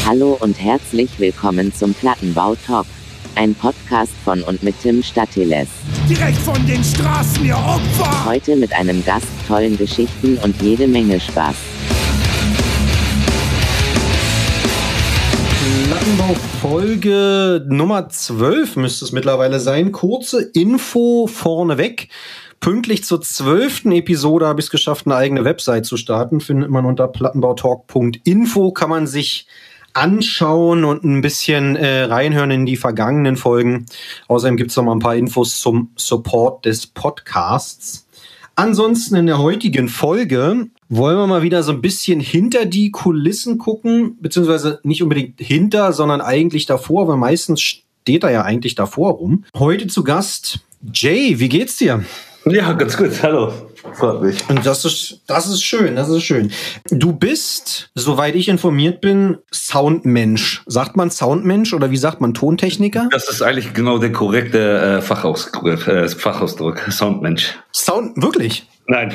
Hallo und herzlich willkommen zum Plattenbau-Talk, ein Podcast von und mit Tim Statiles. Direkt von den Straßen, ihr Opfer! Heute mit einem Gast, tollen Geschichten und jede Menge Spaß. Plattenbau Folge Nummer 12 müsste es mittlerweile sein. Kurze Info vorneweg. Pünktlich zur 12. Episode habe ich es geschafft, eine eigene Website zu starten. Findet man unter plattenbautalk.info, kann man sich anschauen und ein bisschen reinhören in die vergangenen Folgen. Außerdem gibt es noch mal ein paar Infos zum Support des Podcasts. Ansonsten in der heutigen Folge wollen wir mal wieder so ein bisschen hinter die Kulissen gucken, beziehungsweise nicht unbedingt hinter, sondern eigentlich davor, weil meistens steht er ja eigentlich davor rum. Heute zu Gast Jay, wie geht's dir? Ja, ganz gut. Hallo. Freut mich. Und das ist schön, das ist schön. Du bist, soweit ich informiert bin, Soundmensch. Sagt man Soundmensch oder wie sagt man Tontechniker? Das ist eigentlich genau der korrekte Fachausdruck. Soundmensch. Wirklich? Nein.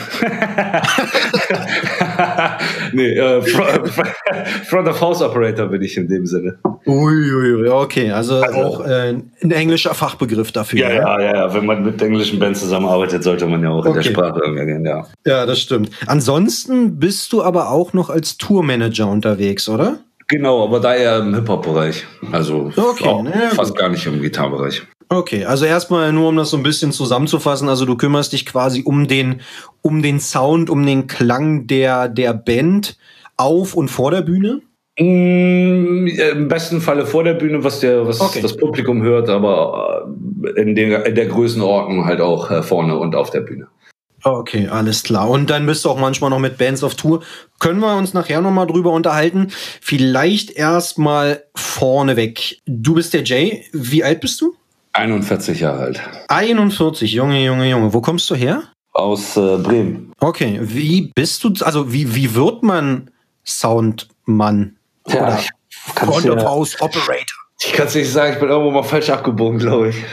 Nee, Front of House Operator bin ich in dem Sinne. Uiuiui, okay, also auch ein englischer Fachbegriff dafür. Ja. Wenn man mit englischen Bands zusammenarbeitet, sollte man ja auch in der Sprache irgendwie gehen, ja. Ja, das stimmt. Ansonsten bist du aber auch noch als Tourmanager unterwegs, oder? Genau, aber da eher im Hip-Hop-Bereich. Also fast gar nicht im Gitarrenbereich. Okay, also erstmal nur, um das so ein bisschen zusammenzufassen, also du kümmerst dich quasi um den Sound, um den Klang der Band auf und vor der Bühne? Im besten Falle vor der Bühne, was das Publikum hört, aber in der Größenordnung halt auch vorne und auf der Bühne. Okay, alles klar. Und dann bist du auch manchmal noch mit Bands auf Tour. Können wir uns nachher nochmal drüber unterhalten? Vielleicht erstmal vorneweg. Du bist der Jay. Wie alt bist du? 41 Jahre alt. 41, Junge. Wo kommst du her? Aus Bremen. Okay, wie bist du, also wie wird man Soundmann? Ja, oder Front of House Operator? Ich kann es nicht sagen, ich bin irgendwo mal falsch abgebogen, glaube ich.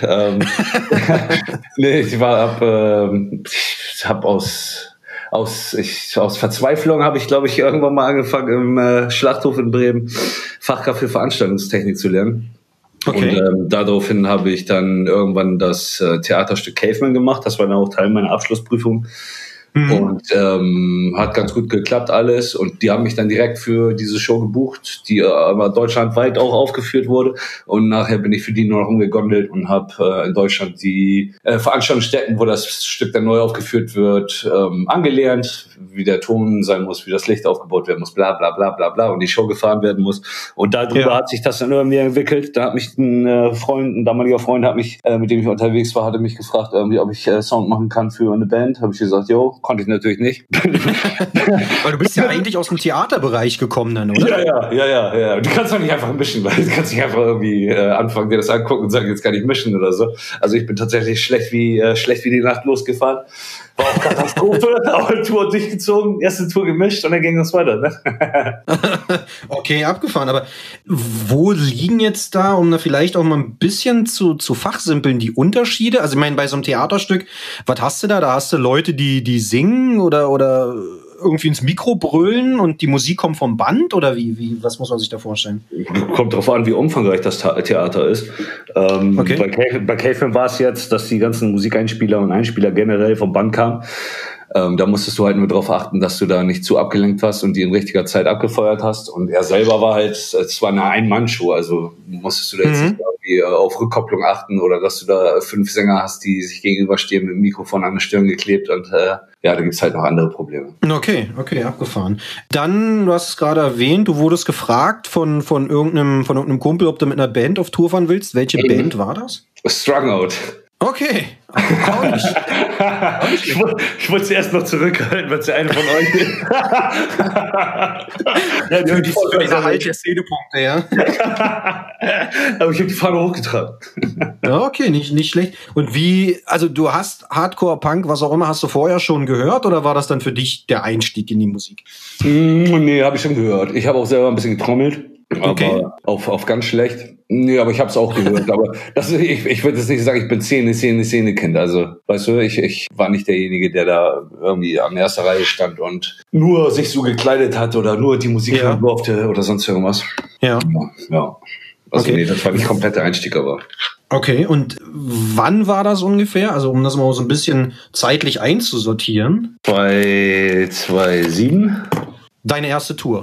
Nee, aus Verzweiflung habe ich, glaube ich, irgendwann mal angefangen im Schlachthof in Bremen Fachkraft für Veranstaltungstechnik zu lernen. Okay. Und daraufhin habe ich dann irgendwann das Theaterstück Caveman gemacht. Das war dann auch Teil meiner Abschlussprüfung. Und hat ganz gut geklappt alles. Und die haben mich dann direkt für diese Show gebucht, die aber deutschlandweit auch aufgeführt wurde. Und nachher bin ich für die nur noch umgegondelt und habe in Deutschland die Veranstaltungsstätten, wo das Stück dann neu aufgeführt wird, angelernt, wie der Ton sein muss, wie das Licht aufgebaut werden muss, bla bla bla bla bla, und die Show gefahren werden muss. Und darüber hat sich das dann irgendwie entwickelt. Da hat mich ein damaliger Freund, mit dem ich unterwegs war, hatte mich gefragt, ob ich Sound machen kann für eine Band. Habe ich gesagt, jo. Konnte ich natürlich nicht. Weil du bist ja eigentlich aus dem Theaterbereich gekommen dann, oder? Ja. Du kannst doch nicht einfach mischen, weil du kannst nicht einfach irgendwie anfangen, dir das angucken und sagen, jetzt kann ich mischen oder so. Also ich bin tatsächlich schlecht wie die Nacht losgefahren. War auch Katastrophe, aber Tour durchgezogen, erste Tour gemischt und dann ging das weiter. Ne? Okay, abgefahren. Aber wo liegen jetzt da, um da vielleicht auch mal ein bisschen zu fachsimpeln, die Unterschiede? Also ich meine, bei so einem Theaterstück, was hast du da? Da hast du Leute, die singen oder irgendwie ins Mikro brüllen und die Musik kommt vom Band? Oder was muss man sich da vorstellen? Kommt drauf an, wie umfangreich das Theater ist. Okay. Bei Caveman war es jetzt, dass die ganzen Musikeinspieler und Einspieler generell vom Band kamen. Da musstest du halt nur darauf achten, dass du da nicht zu abgelenkt warst und die in richtiger Zeit abgefeuert hast. Und er selber war halt, es war eine Ein-Mann-Show, also musstest du da jetzt nicht irgendwie auf Rückkopplung achten oder dass du da 5 Sänger hast, die sich gegenüberstehen mit dem Mikrofon an der Stirn geklebt und da gibt's halt noch andere Probleme. Okay, abgefahren. Dann, du hast es gerade erwähnt, du wurdest gefragt von irgendeinem Kumpel, ob du mit einer Band auf Tour fahren willst. Welche Band war das? Strung Out. Okay. Ich wollte sie erst noch zurückhalten, weil sie eine von euch ist. Ja, für diese Halt der Szenepunkte, ja. Aber ich habe die Fahne hochgetragen. Ja, okay, nicht schlecht. Und also du hast Hardcore, Punk, was auch immer, hast du vorher schon gehört oder war das dann für dich der Einstieg in die Musik? Nee, habe ich schon gehört. Ich habe auch selber ein bisschen getrommelt. Okay. Aber auf ganz schlecht. Nee, aber ich habe es auch gehört. Aber ich würde jetzt nicht sagen, ich bin Szene-Kind. Also, weißt du, ich war nicht derjenige, der da irgendwie an erster Reihe stand und nur sich so gekleidet hat oder nur die Musik hören durfte oder sonst irgendwas. Ja. Also nee, das war nicht kompletter Einstieg, aber. Okay, und wann war das ungefähr? Also um das mal so ein bisschen zeitlich einzusortieren. 2007. Deine erste Tour?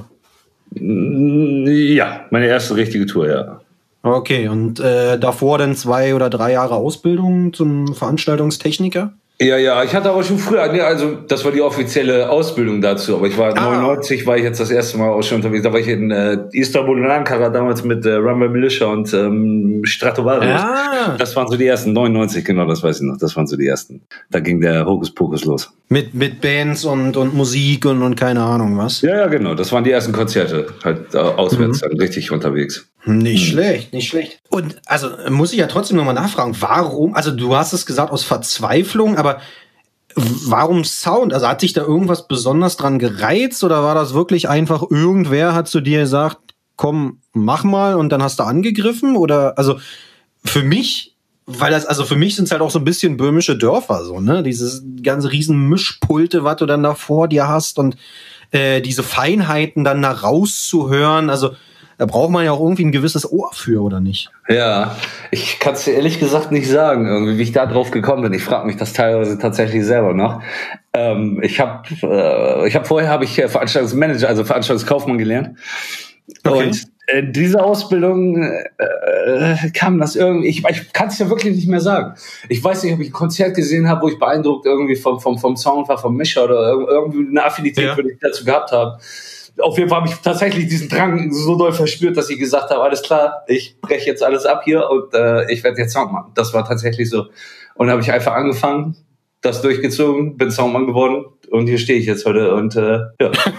Ja, meine erste richtige Tour, ja. Okay, und davor dann 2 oder 3 Jahre Ausbildung zum Veranstaltungstechniker? Ja, ich hatte aber schon früher, also das war die offizielle Ausbildung dazu, aber ich war 99, war ich jetzt das erste Mal auch schon unterwegs, da war ich in Istanbul und Ankara damals mit Rumble Militia und Stratovarius. Ja. Das waren so die ersten, 99, genau, das weiß ich noch, das waren so die ersten. Da ging der Hokuspokus los. Mit Bands und Musik und keine Ahnung was? Ja, genau, das waren die ersten Konzerte, halt auswärts, dann richtig unterwegs. Nicht schlecht. Und also muss ich ja trotzdem nochmal nachfragen, warum, also du hast es gesagt aus Verzweiflung, aber warum Sound? Also hat sich da irgendwas besonders dran gereizt oder war das wirklich einfach, irgendwer hat zu dir gesagt, komm, mach mal und dann hast du angegriffen? Oder, also für mich, für mich sind es halt auch so ein bisschen böhmische Dörfer, so, ne? Dieses ganze riesen Mischpulte, was du dann da vor dir hast und diese Feinheiten dann da rauszuhören, also da braucht man ja auch irgendwie ein gewisses Ohr für, oder nicht? Ja, ich kann es dir ehrlich gesagt nicht sagen, irgendwie, wie ich da drauf gekommen bin. Ich frage mich das teilweise tatsächlich selber noch. Vorher habe ich Veranstaltungsmanager, also Veranstaltungskaufmann gelernt. Okay. Und in dieser Ausbildung kam das irgendwie, ich kann es ja wirklich nicht mehr sagen. Ich weiß nicht, ob ich ein Konzert gesehen habe, wo ich beeindruckt irgendwie vom Sound war, vom Mischer oder irgendwie eine Affinität, würde ich dazu gehabt haben. Auf jeden Fall habe ich tatsächlich diesen Drang so doll verspürt, dass ich gesagt habe, alles klar, ich breche jetzt alles ab hier und ich werde jetzt Soundmann. Das war tatsächlich so. Und habe ich einfach angefangen, das durchgezogen, bin Soundmann geworden und hier stehe ich jetzt heute und ja.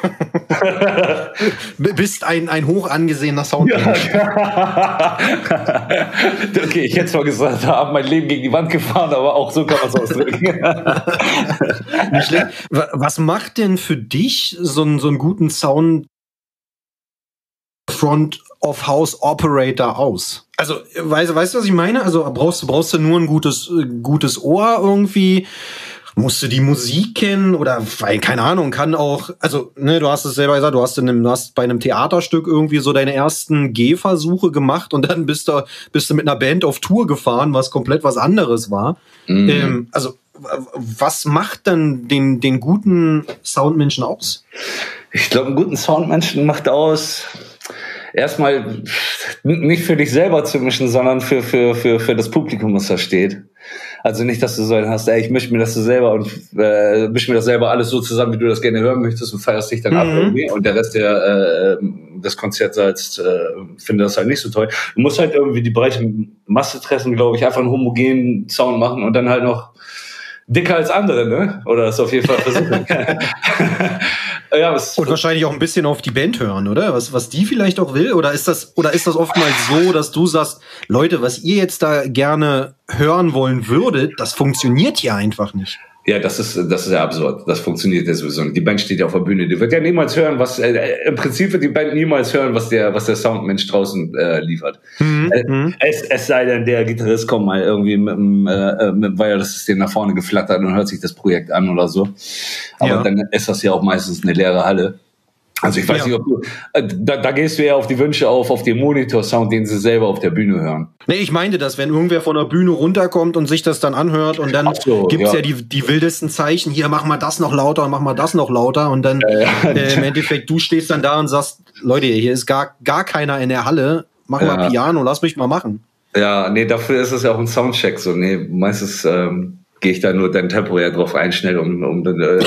Bist ein hoch angesehener Soundmann. Ja. Okay, ich hätte zwar gesagt, habe mein Leben gegen die Wand gefahren, aber auch so kann man es ausdrücken. Nicht schlecht. Was macht denn für dich so einen guten Sound Front of House Operator aus? Also, weißt du, was ich meine? Also, brauchst du nur ein gutes Ohr irgendwie? Musst du die Musik kennen oder, weil, keine Ahnung, kann auch, also, ne, du hast es selber gesagt, du hast bei einem Theaterstück irgendwie so deine ersten Gehversuche gemacht und dann bist du mit einer Band auf Tour gefahren, was komplett was anderes war. Mhm. Also, was macht dann den guten Soundmenschen aus? Ich glaube, einen guten Soundmenschen macht aus, erstmal nicht für dich selber zu mischen, sondern für das Publikum, was da steht. Also nicht, dass du so einen hast, ich mische mir das so selber und mische mir das selber alles so zusammen, wie du das gerne hören möchtest und feierst dich dann ab irgendwie. Und der Rest des Konzertsaals findet das halt nicht so toll. Du musst halt irgendwie die breite Masse treffen, glaube ich, einfach einen homogenen Sound machen und dann halt noch dicker als andere, ne? Oder das auf jeden Fall versuchen. Ja, und wahrscheinlich auch ein bisschen auf die Band hören, oder? Was die vielleicht auch will? Oder ist das oftmals so, dass du sagst, Leute, was ihr jetzt da gerne hören wollen würdet, das funktioniert hier einfach nicht? Ja, das ist ja absurd. Das funktioniert ja sowieso nicht. Die Band steht ja auf der Bühne. Die wird ja niemals hören, im Prinzip wird die Band niemals hören, was der Soundmensch draußen liefert. Es sei denn, der Gitarrist kommt mal irgendwie mit dem Wireless-System nach vorne geflattert und hört sich das Projekt an oder so. Aber dann ist das ja auch meistens eine leere Halle. Also ich weiß nicht, ob du, da gehst du ja auf die Wünsche auf den Monitor-Sound, den sie selber auf der Bühne hören. Nee, ich meinte das, wenn irgendwer von der Bühne runterkommt und sich das dann anhört und dann gibt's ja die wildesten Zeichen, hier mach mal das noch lauter, mach mal das noch lauter und dann im Endeffekt, du stehst dann da und sagst, Leute, hier ist gar keiner in der Halle, mach mal Piano, lass mich mal machen. Ja, nee, dafür ist es ja auch ein Soundcheck, so, nee, meistens, gehe ich da nur dann temporär drauf ein, schnell, um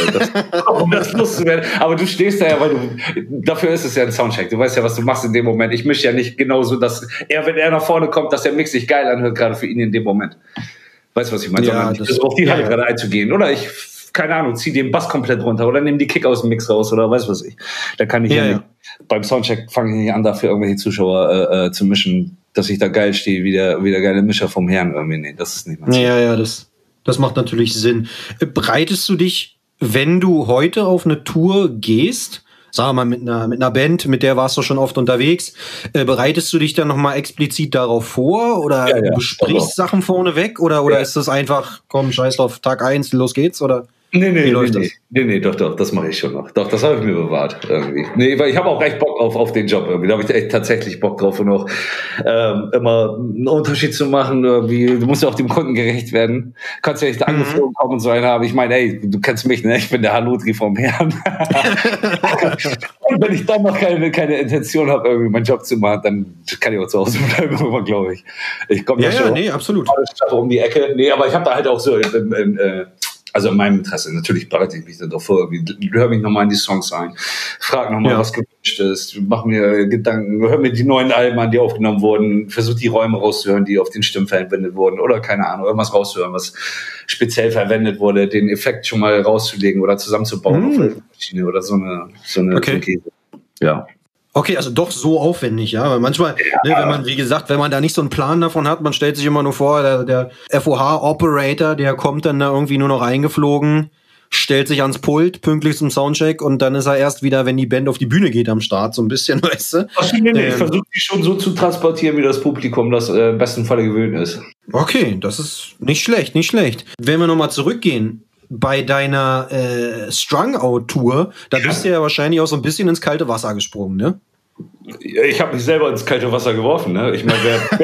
das loszuwerden. Aber du stehst da ja, weil dafür ist es ja ein Soundcheck. Du weißt ja, was du machst in dem Moment. Ich mische ja nicht genauso, dass wenn er nach vorne kommt, dass der Mix sich geil anhört, gerade für ihn in dem Moment. Weißt du, was ich meine? Ja, sondern auf die Halle gerade einzugehen. Oder ich, keine Ahnung, zieh den Bass komplett runter oder nehme die Kick aus dem Mix raus oder weiß was ich. Da kann ich nicht. Beim Soundcheck fange ich nicht an, dafür irgendwelche Zuschauer zu mischen, dass ich da geil stehe, wie der geile Mischer vom Herrn irgendwie. Nee, das ist nicht mein Ziel. Ja, das macht natürlich Sinn. Bereitest du dich, wenn du heute auf eine Tour gehst, sagen wir mal, mit einer Band, mit der warst du schon oft unterwegs. Bereitest du dich dann nochmal explizit darauf vor oder du besprichst Sachen vorneweg oder ist das einfach, komm, scheiß drauf, Tag 1, los geht's, oder? Nee, doch, das mache ich schon noch. Doch, das habe ich mir bewahrt irgendwie. Nee, weil ich habe auch echt Bock auf den Job irgendwie. Da habe ich echt tatsächlich Bock drauf und auch immer einen Unterschied zu machen. Irgendwie. Du musst ja auch dem Kunden gerecht werden. Kannst ja nicht angeflogen kommen und so einen haben. Ich meine, ey, du kennst mich, ne? Ich bin der Haludri vom Herrn. Und wenn ich dann noch keine Intention habe, irgendwie meinen Job zu machen, dann kann ich auch zu Hause bleiben, glaube ich. Ich komme schon absolut. Um die Ecke. Nee, aber ich habe da halt auch so also in meinem Interesse, natürlich bereite ich mich dann doch vor, hör mich nochmal in die Songs ein, frag nochmal, was gewünscht ist, mach mir Gedanken, hör mir die neuen Alben an, die aufgenommen wurden, versuch die Räume rauszuhören, die auf den Stimmen verwendet wurden oder keine Ahnung, irgendwas rauszuhören, was speziell verwendet wurde, den Effekt schon mal rauszulegen oder zusammenzubauen auf der Maschine oder so eine Käse. Ja. Okay, also doch so aufwendig, ja. Weil manchmal, wenn man, wie gesagt, wenn man da nicht so einen Plan davon hat, man stellt sich immer nur vor, der FOH-Operator, der kommt dann da irgendwie nur noch eingeflogen, stellt sich ans Pult, pünktlich zum Soundcheck und dann ist er erst wieder, wenn die Band auf die Bühne geht am Start, so ein bisschen, weißt du? Ich versuche die schon so zu transportieren, wie das Publikum das im besten Falle gewöhnt ist. Okay, das ist nicht schlecht. Wenn wir nochmal zurückgehen, bei deiner Strung-Out-Tour, da bist du ja wahrscheinlich auch so ein bisschen ins kalte Wasser gesprungen, ne? Ich habe mich selber ins kalte Wasser geworfen, ne? Ich meine,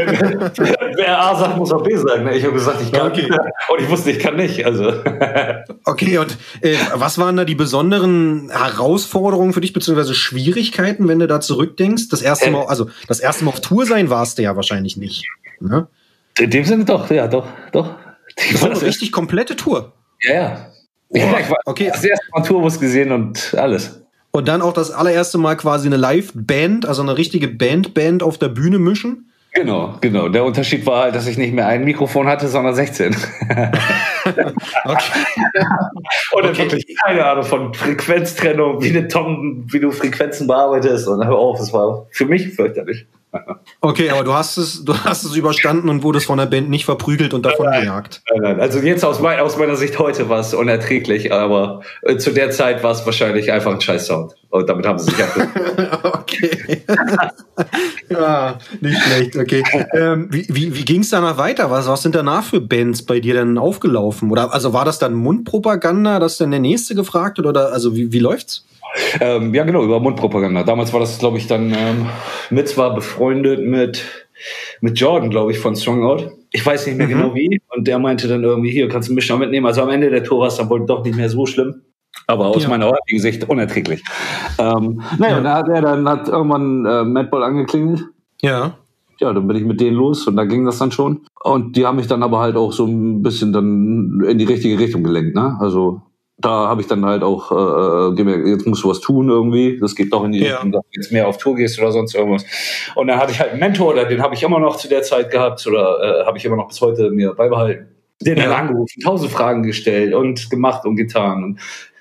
wer A sagt, muss auch B sagen, ne? Ich habe gesagt, ich kann. Okay. Und ich wusste, ich kann nicht. Also. Okay, und was waren da die besonderen Herausforderungen für dich, beziehungsweise Schwierigkeiten, wenn du da zurückdenkst? Das erste Mal auf Tour sein warst du ja wahrscheinlich nicht, ne? In dem Sinne doch, ja, doch. Das war eine richtig komplette Tour. Ja. Ich war das erste Mal Tourbus gesehen und alles. Und dann auch das allererste Mal quasi eine Live-Band, also eine richtige Band auf der Bühne mischen? Genau. Der Unterschied war halt, dass ich nicht mehr ein Mikrofon hatte, sondern 16. Okay. Oder wirklich keine Ahnung von Frequenztrennung, wie du Frequenzen bearbeitest. Und hör auf, es war für mich fürchterlich. Okay, aber du hast es überstanden und wurdest von der Band nicht verprügelt und davon gejagt. Nein. Also jetzt aus meiner Sicht heute war es unerträglich, aber zu der Zeit war es wahrscheinlich einfach ein scheiß Sound. Und damit haben sie sich Okay. Ja, nicht schlecht, okay. Wie ging es danach weiter? Was sind danach für Bands bei dir denn aufgelaufen? Oder also war das dann Mundpropaganda, dass dann der Nächste gefragt hat? Oder also wie läuft's? Ja, genau, über Mundpropaganda. Damals war das, glaube ich, dann war befreundet mit Jordan, glaube ich, von Strung-Out. Ich weiß nicht mehr genau wie. Und der meinte dann irgendwie, hier, kannst du mich noch mitnehmen. Also am Ende der Tour war es dann wohl doch nicht mehr so schlimm. Aber aus meiner heutigen Sicht unerträglich. Und dann hat irgendwann Madball angeklingelt. Ja. Ja, dann bin ich mit denen los und da ging das dann schon. Und die haben mich dann aber halt auch so ein bisschen dann in die richtige Richtung gelenkt, ne? Also da habe ich dann halt auch gemerkt, jetzt musst du was tun irgendwie. Das geht doch in die Richtung, dass du jetzt mehr auf Tour gehst oder sonst irgendwas. Und dann hatte ich halt einen Mentor, oder den habe ich immer noch zu der Zeit gehabt oder habe ich immer noch bis heute mir beibehalten. Den dann angerufen, 1000 Fragen gestellt und gemacht und getan. Und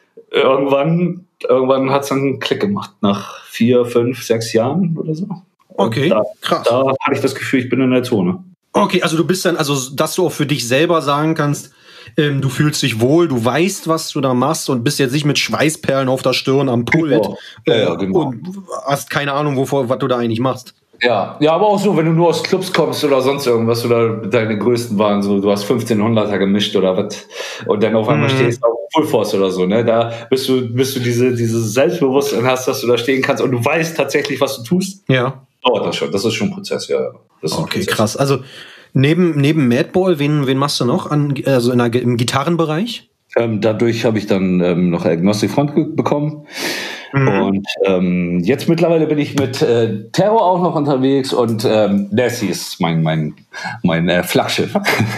irgendwann hat es dann einen Klick gemacht, nach 4, 5, 6 Jahren oder so. Okay, krass. Da hatte ich das Gefühl, ich bin in der Zone. Okay, also du bist dann, also dass du auch für dich selber sagen kannst, du fühlst dich wohl, du weißt, was du da machst und bist jetzt nicht mit Schweißperlen auf der Stirn am Pult genau. Und hast keine Ahnung, was du da eigentlich machst. Ja, aber auch so, wenn du nur aus Clubs kommst oder sonst irgendwas oder deine größten waren, so du hast 1500er gemischt oder was und dann auf einmal stehst du auf Full Force oder so, ne? Da bist du diese Selbstbewusstsein hast, dass du da stehen kannst und du weißt tatsächlich, was du tust. Ja. Dauert das schon. Das ist schon ein Prozess, ja. Das ist okay, krass. Also neben Madball, wen machst du noch im Gitarrenbereich? Dadurch habe ich dann noch Agnostic Front bekommen. Und jetzt mittlerweile bin ich mit Terror auch noch unterwegs und Lassie ist mein Flaggschiff.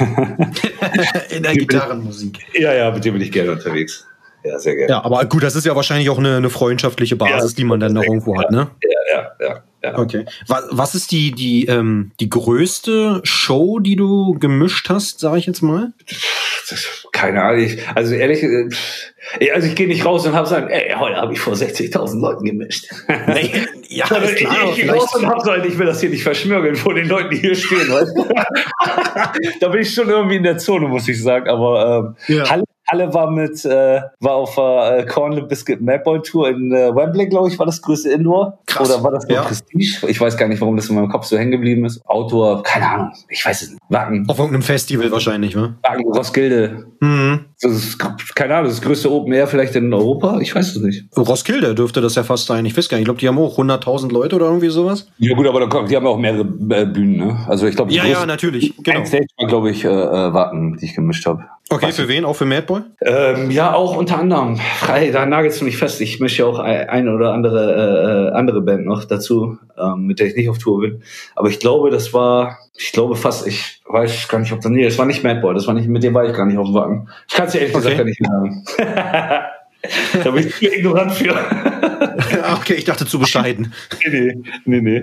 In der Gitarrenmusik. Ja, mit dem bin ich gerne unterwegs. Ja, sehr gerne. Ja, aber gut, das ist ja wahrscheinlich auch eine freundschaftliche Basis, die man dann noch irgendwo hat, ne? Ja. Okay. Was ist die größte Show, die du gemischt hast, sage ich jetzt mal? Keine Ahnung. Also ehrlich, ich gehe nicht raus und habe gesagt, heute habe ich vor 60.000 Leuten gemischt. Ja, ist klar, ich gehe raus und habe gesagt, ich will das hier nicht verschmürgeln vor den Leuten, die hier stehen. Weißt? Da bin ich schon irgendwie in der Zone, muss ich sagen. Aber Halle war auf der Corn Limp Bizkit Madball Tour in Wembley, glaube ich, war das größte Indoor. Krass. Oder war das nur Prestige? Ich weiß gar nicht, warum das in meinem Kopf so hängen geblieben ist. Outdoor, keine Ahnung, ich weiß es nicht. Wacken. Auf irgendeinem Festival wahrscheinlich, wa? Wacken, Roskilde. Das ist, keine Ahnung, das größte Open Air vielleicht in Europa? Ich weiß es nicht. Roskilde dürfte das ja fast sein. Ich weiß gar nicht. Ich glaube, die haben auch 100.000 Leute oder irgendwie sowas. Ja gut, aber die haben auch mehrere Bühnen, ne? Also ich glaube, ja, natürlich. Genau. Ein Stage war, glaube ich, Wacken, die ich gemischt habe. Okay, für wen? Auch für Madball? Ja, auch unter anderem. Frei, da nagelst du mich fest. Ich mische ja auch eine oder andere Band noch dazu, mit der ich nicht auf Tour bin. Aber ich glaube, ich weiß gar nicht, ob das war nicht Madball, mit dem war ich gar nicht auf dem Wacken. Ich kann es dir ehrlich gesagt gar nicht mehr sagen. Da bin ich zu ignorant für. Okay, ich dachte zu bescheiden. Nee.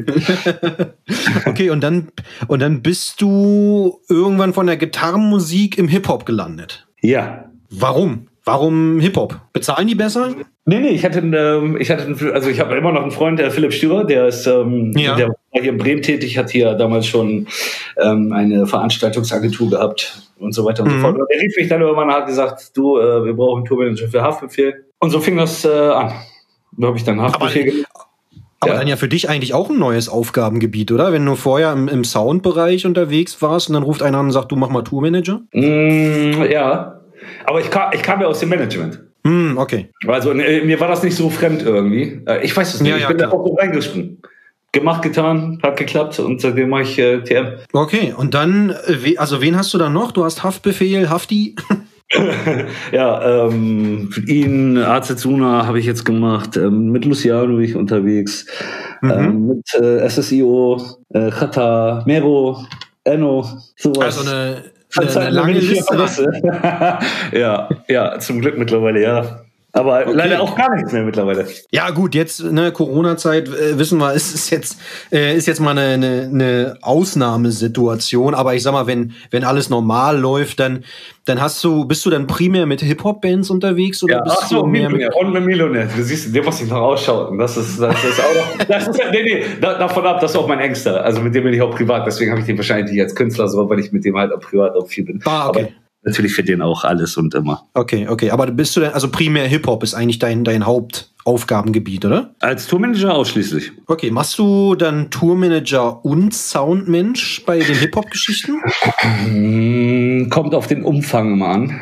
Okay, und dann bist du irgendwann von der Gitarrenmusik im Hip-Hop gelandet. Ja. Warum? Warum Hip-Hop? Bezahlen die besser? Nee, ich habe immer noch einen Freund, der Philipp Stürer, der ist, der war hier in Bremen tätig, hat hier damals schon eine Veranstaltungsagentur gehabt und so weiter und so fort. Und der rief mich dann irgendwann und hat gesagt, du, wir brauchen einen Tourmanager für Haftbefehl. Und so fing das an. Da habe ich dann Haftbefehl gemacht. Aber dann ja für dich eigentlich auch ein neues Aufgabengebiet, oder? Wenn du vorher im Soundbereich unterwegs warst und dann ruft einer an und sagt, du mach mal Tourmanager? Ja, aber ich kam ja aus dem Management. Okay. Also mir war das nicht so fremd irgendwie. Ich weiß es nicht, ich bin da auch so reingesprungen. Gemacht, getan, hat geklappt und seitdem mache ich TM. Okay, und dann, wen hast du dann noch? Du hast Haftbefehl, Hafti? Ja, ihn, Azezuna habe ich jetzt gemacht, mit Luciano bin ich unterwegs, mit SSIO, Chata, Mero, Enno, sowas. Also eine lange Liste. Ja, zum Glück mittlerweile, ja. Aber leider auch gar nichts mehr mittlerweile. Ja gut, jetzt Corona-Zeit, wissen wir, ist jetzt mal eine Ausnahmesituation. Aber ich sag mal, wenn alles normal läuft, dann bist du dann primär mit Hip-Hop-Bands unterwegs oder bist du mehr mit Millionär? Du siehst, den muss ich noch ausschauen. Das ist auch noch. Davon ab, das ist auch mein Engster. Also mit dem bin ich auch privat. Deswegen habe ich den wahrscheinlich nicht als Künstler, so, weil ich mit dem halt auch privat auch viel bin. Okay. Aber natürlich für den auch alles und immer. Okay. Aber bist du denn, also primär Hip-Hop ist eigentlich dein Hauptaufgabengebiet, oder? Als Tourmanager ausschließlich. Okay, machst du dann Tourmanager und Soundmensch bei den Hip-Hop-Geschichten? Kommt auf den Umfang immer an.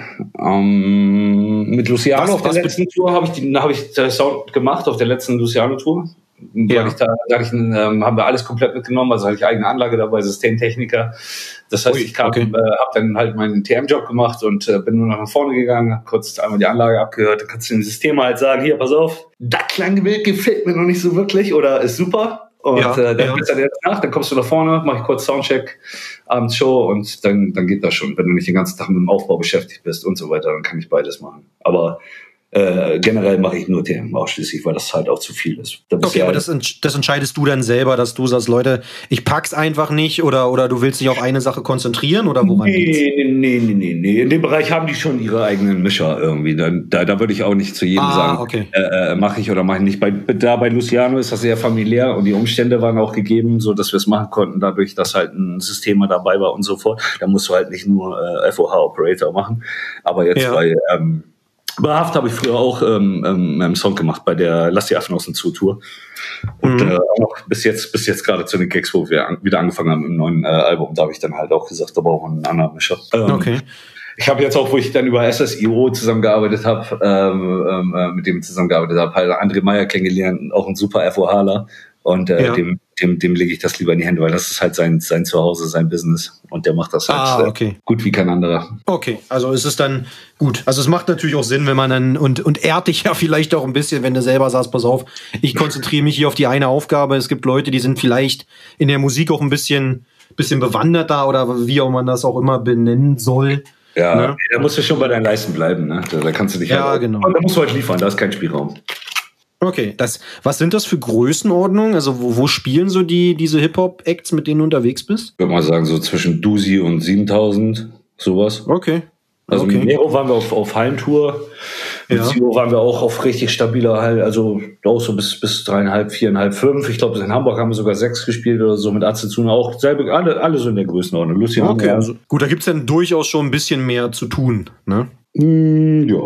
Mit Luciano auf der letzten Tour habe ich Sound gemacht, auf der letzten Luciano-Tour. Ja. Haben wir alles komplett mitgenommen, also hatte ich eigene Anlage dabei, Systemtechniker. Das heißt, ich habe dann halt meinen TM-Job gemacht und bin nur noch nach vorne gegangen, habe kurz einmal die Anlage abgehört, dann kannst du dem System halt sagen, hier, pass auf, das Klangbild gefällt mir noch nicht so wirklich oder ist super. Und dann bist du jetzt nach, dann kommst du nach vorne, mach ich kurz Soundcheck, abends Show und dann geht das schon. Wenn du nicht den ganzen Tag mit dem Aufbau beschäftigt bist und so weiter, dann kann ich beides machen. Aber generell mache ich nur TM ausschließlich, weil das halt auch zu viel ist. Okay, aber das entscheidest du dann selber, dass du sagst, Leute, ich pack's einfach nicht oder du willst dich auf eine Sache konzentrieren oder woran geht's? Nee. In dem Bereich haben die schon ihre eigenen Mischer irgendwie. Da würde ich auch nicht zu jedem sagen, mache ich oder mache ich nicht. Bei Luciano ist das sehr familiär und die Umstände waren auch gegeben, so dass wir es machen konnten, dadurch, dass halt ein System dabei war und so fort. Da musst du halt nicht nur FOH-Operator machen. Aber jetzt bei Haft habe ich früher auch einen Song gemacht bei der Lass die Affen außen zu Tour. Und auch bis jetzt gerade zu den Gigs, wo wir wieder angefangen haben im neuen Album, da habe ich dann halt auch gesagt, da brauchen wir einen anderen Mischer. Okay. Ich habe jetzt auch, wo ich dann über SSIO zusammengearbeitet habe, mit dem zusammengearbeitet habe, halt André Meyer kennengelernt, auch ein super FOHler. Und dem lege ich das lieber in die Hände, weil das ist halt sein Zuhause, sein Business. Und der macht das halt gut wie kein anderer. Okay, also ist es dann gut. Also es macht natürlich auch Sinn, wenn man dann, und ehrt dich ja vielleicht auch ein bisschen, wenn du selber sagst, pass auf, ich konzentriere mich hier auf die eine Aufgabe. Es gibt Leute, die sind vielleicht in der Musik auch ein bisschen bewanderter oder wie auch man das auch immer benennen soll. Ja, ne? Da musst du schon bei deinen Leisten bleiben. Ne? Da kannst du dich genau. Da musst du halt liefern, da ist kein Spielraum. Okay, was sind das für Größenordnungen? Also wo spielen so diese Hip-Hop-Acts, mit denen du unterwegs bist? Ich würde mal sagen, so zwischen Dusi und 7000, sowas. Okay. Also mit Nero waren wir auf Hallentour. Mit Zero waren wir auch auf richtig stabiler Hallen, also auch so bis 3,5, 4,5, 5. Ich glaube, in Hamburg haben wir sogar 6 gespielt oder so, mit Azezuna auch. Alle so in der Größenordnung. Luciano. Okay, also gut, da gibt's dann durchaus schon ein bisschen mehr zu tun, ne? Ja.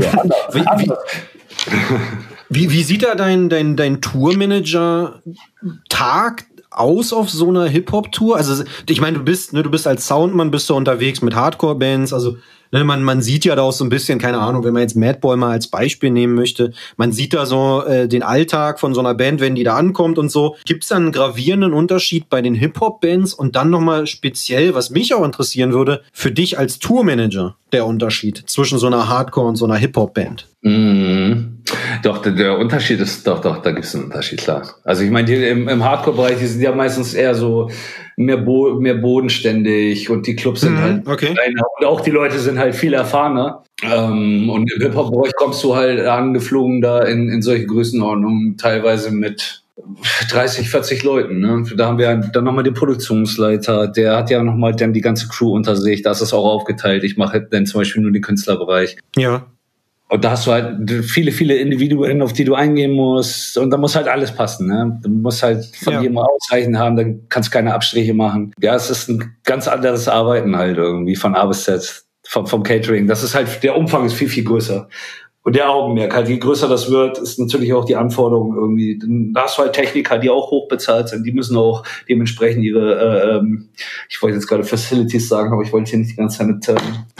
Wie sieht da dein Tourmanager-Tag aus auf so einer Hip-Hop-Tour? Also ich meine, du bist als Soundmann bist du unterwegs mit Hardcore-Bands, also man sieht ja da auch so ein bisschen, keine Ahnung, wenn man jetzt Madball mal als Beispiel nehmen möchte, man sieht da so den Alltag von so einer Band, wenn die da ankommt und so. Gibt es da einen gravierenden Unterschied bei den Hip-Hop-Bands und dann nochmal speziell, was mich auch interessieren würde, für dich als Tourmanager der Unterschied zwischen so einer Hardcore- und so einer Hip-Hop-Band? Doch, der Unterschied ist, doch, da gibt es einen Unterschied, klar. Also ich meine, im Hardcore-Bereich, die sind ja meistens eher so mehr bodenständig und die Clubs sind halt kleiner und auch die Leute sind halt viel erfahrener. Und im Hip-Hop-Bereich kommst du halt angeflogen da in solche Größenordnungen, teilweise mit 30, 40 Leuten. Ne? Da haben wir dann nochmal den Produktionsleiter, der hat ja nochmal dann die ganze Crew unter sich, da ist es auch aufgeteilt. Ich mache dann zum Beispiel nur den Künstlerbereich. Ja. Und da hast du halt viele, viele Individuen, auf die du eingehen musst. Und da muss halt alles passen. Ne? Du musst halt von jedem ausreichend haben, dann kannst du keine Abstriche machen. Ja, es ist ein ganz anderes Arbeiten halt irgendwie von A bis Z, vom Catering. Das ist halt, der Umfang ist viel, viel größer. Und der Augenmerk halt, je größer das wird, ist natürlich auch die Anforderung irgendwie. Da hast du halt Techniker, die auch hochbezahlt sind, die müssen auch dementsprechend ihre, ich wollte jetzt gerade Facilities sagen, aber ich wollte hier nicht die ganze Zeit mit,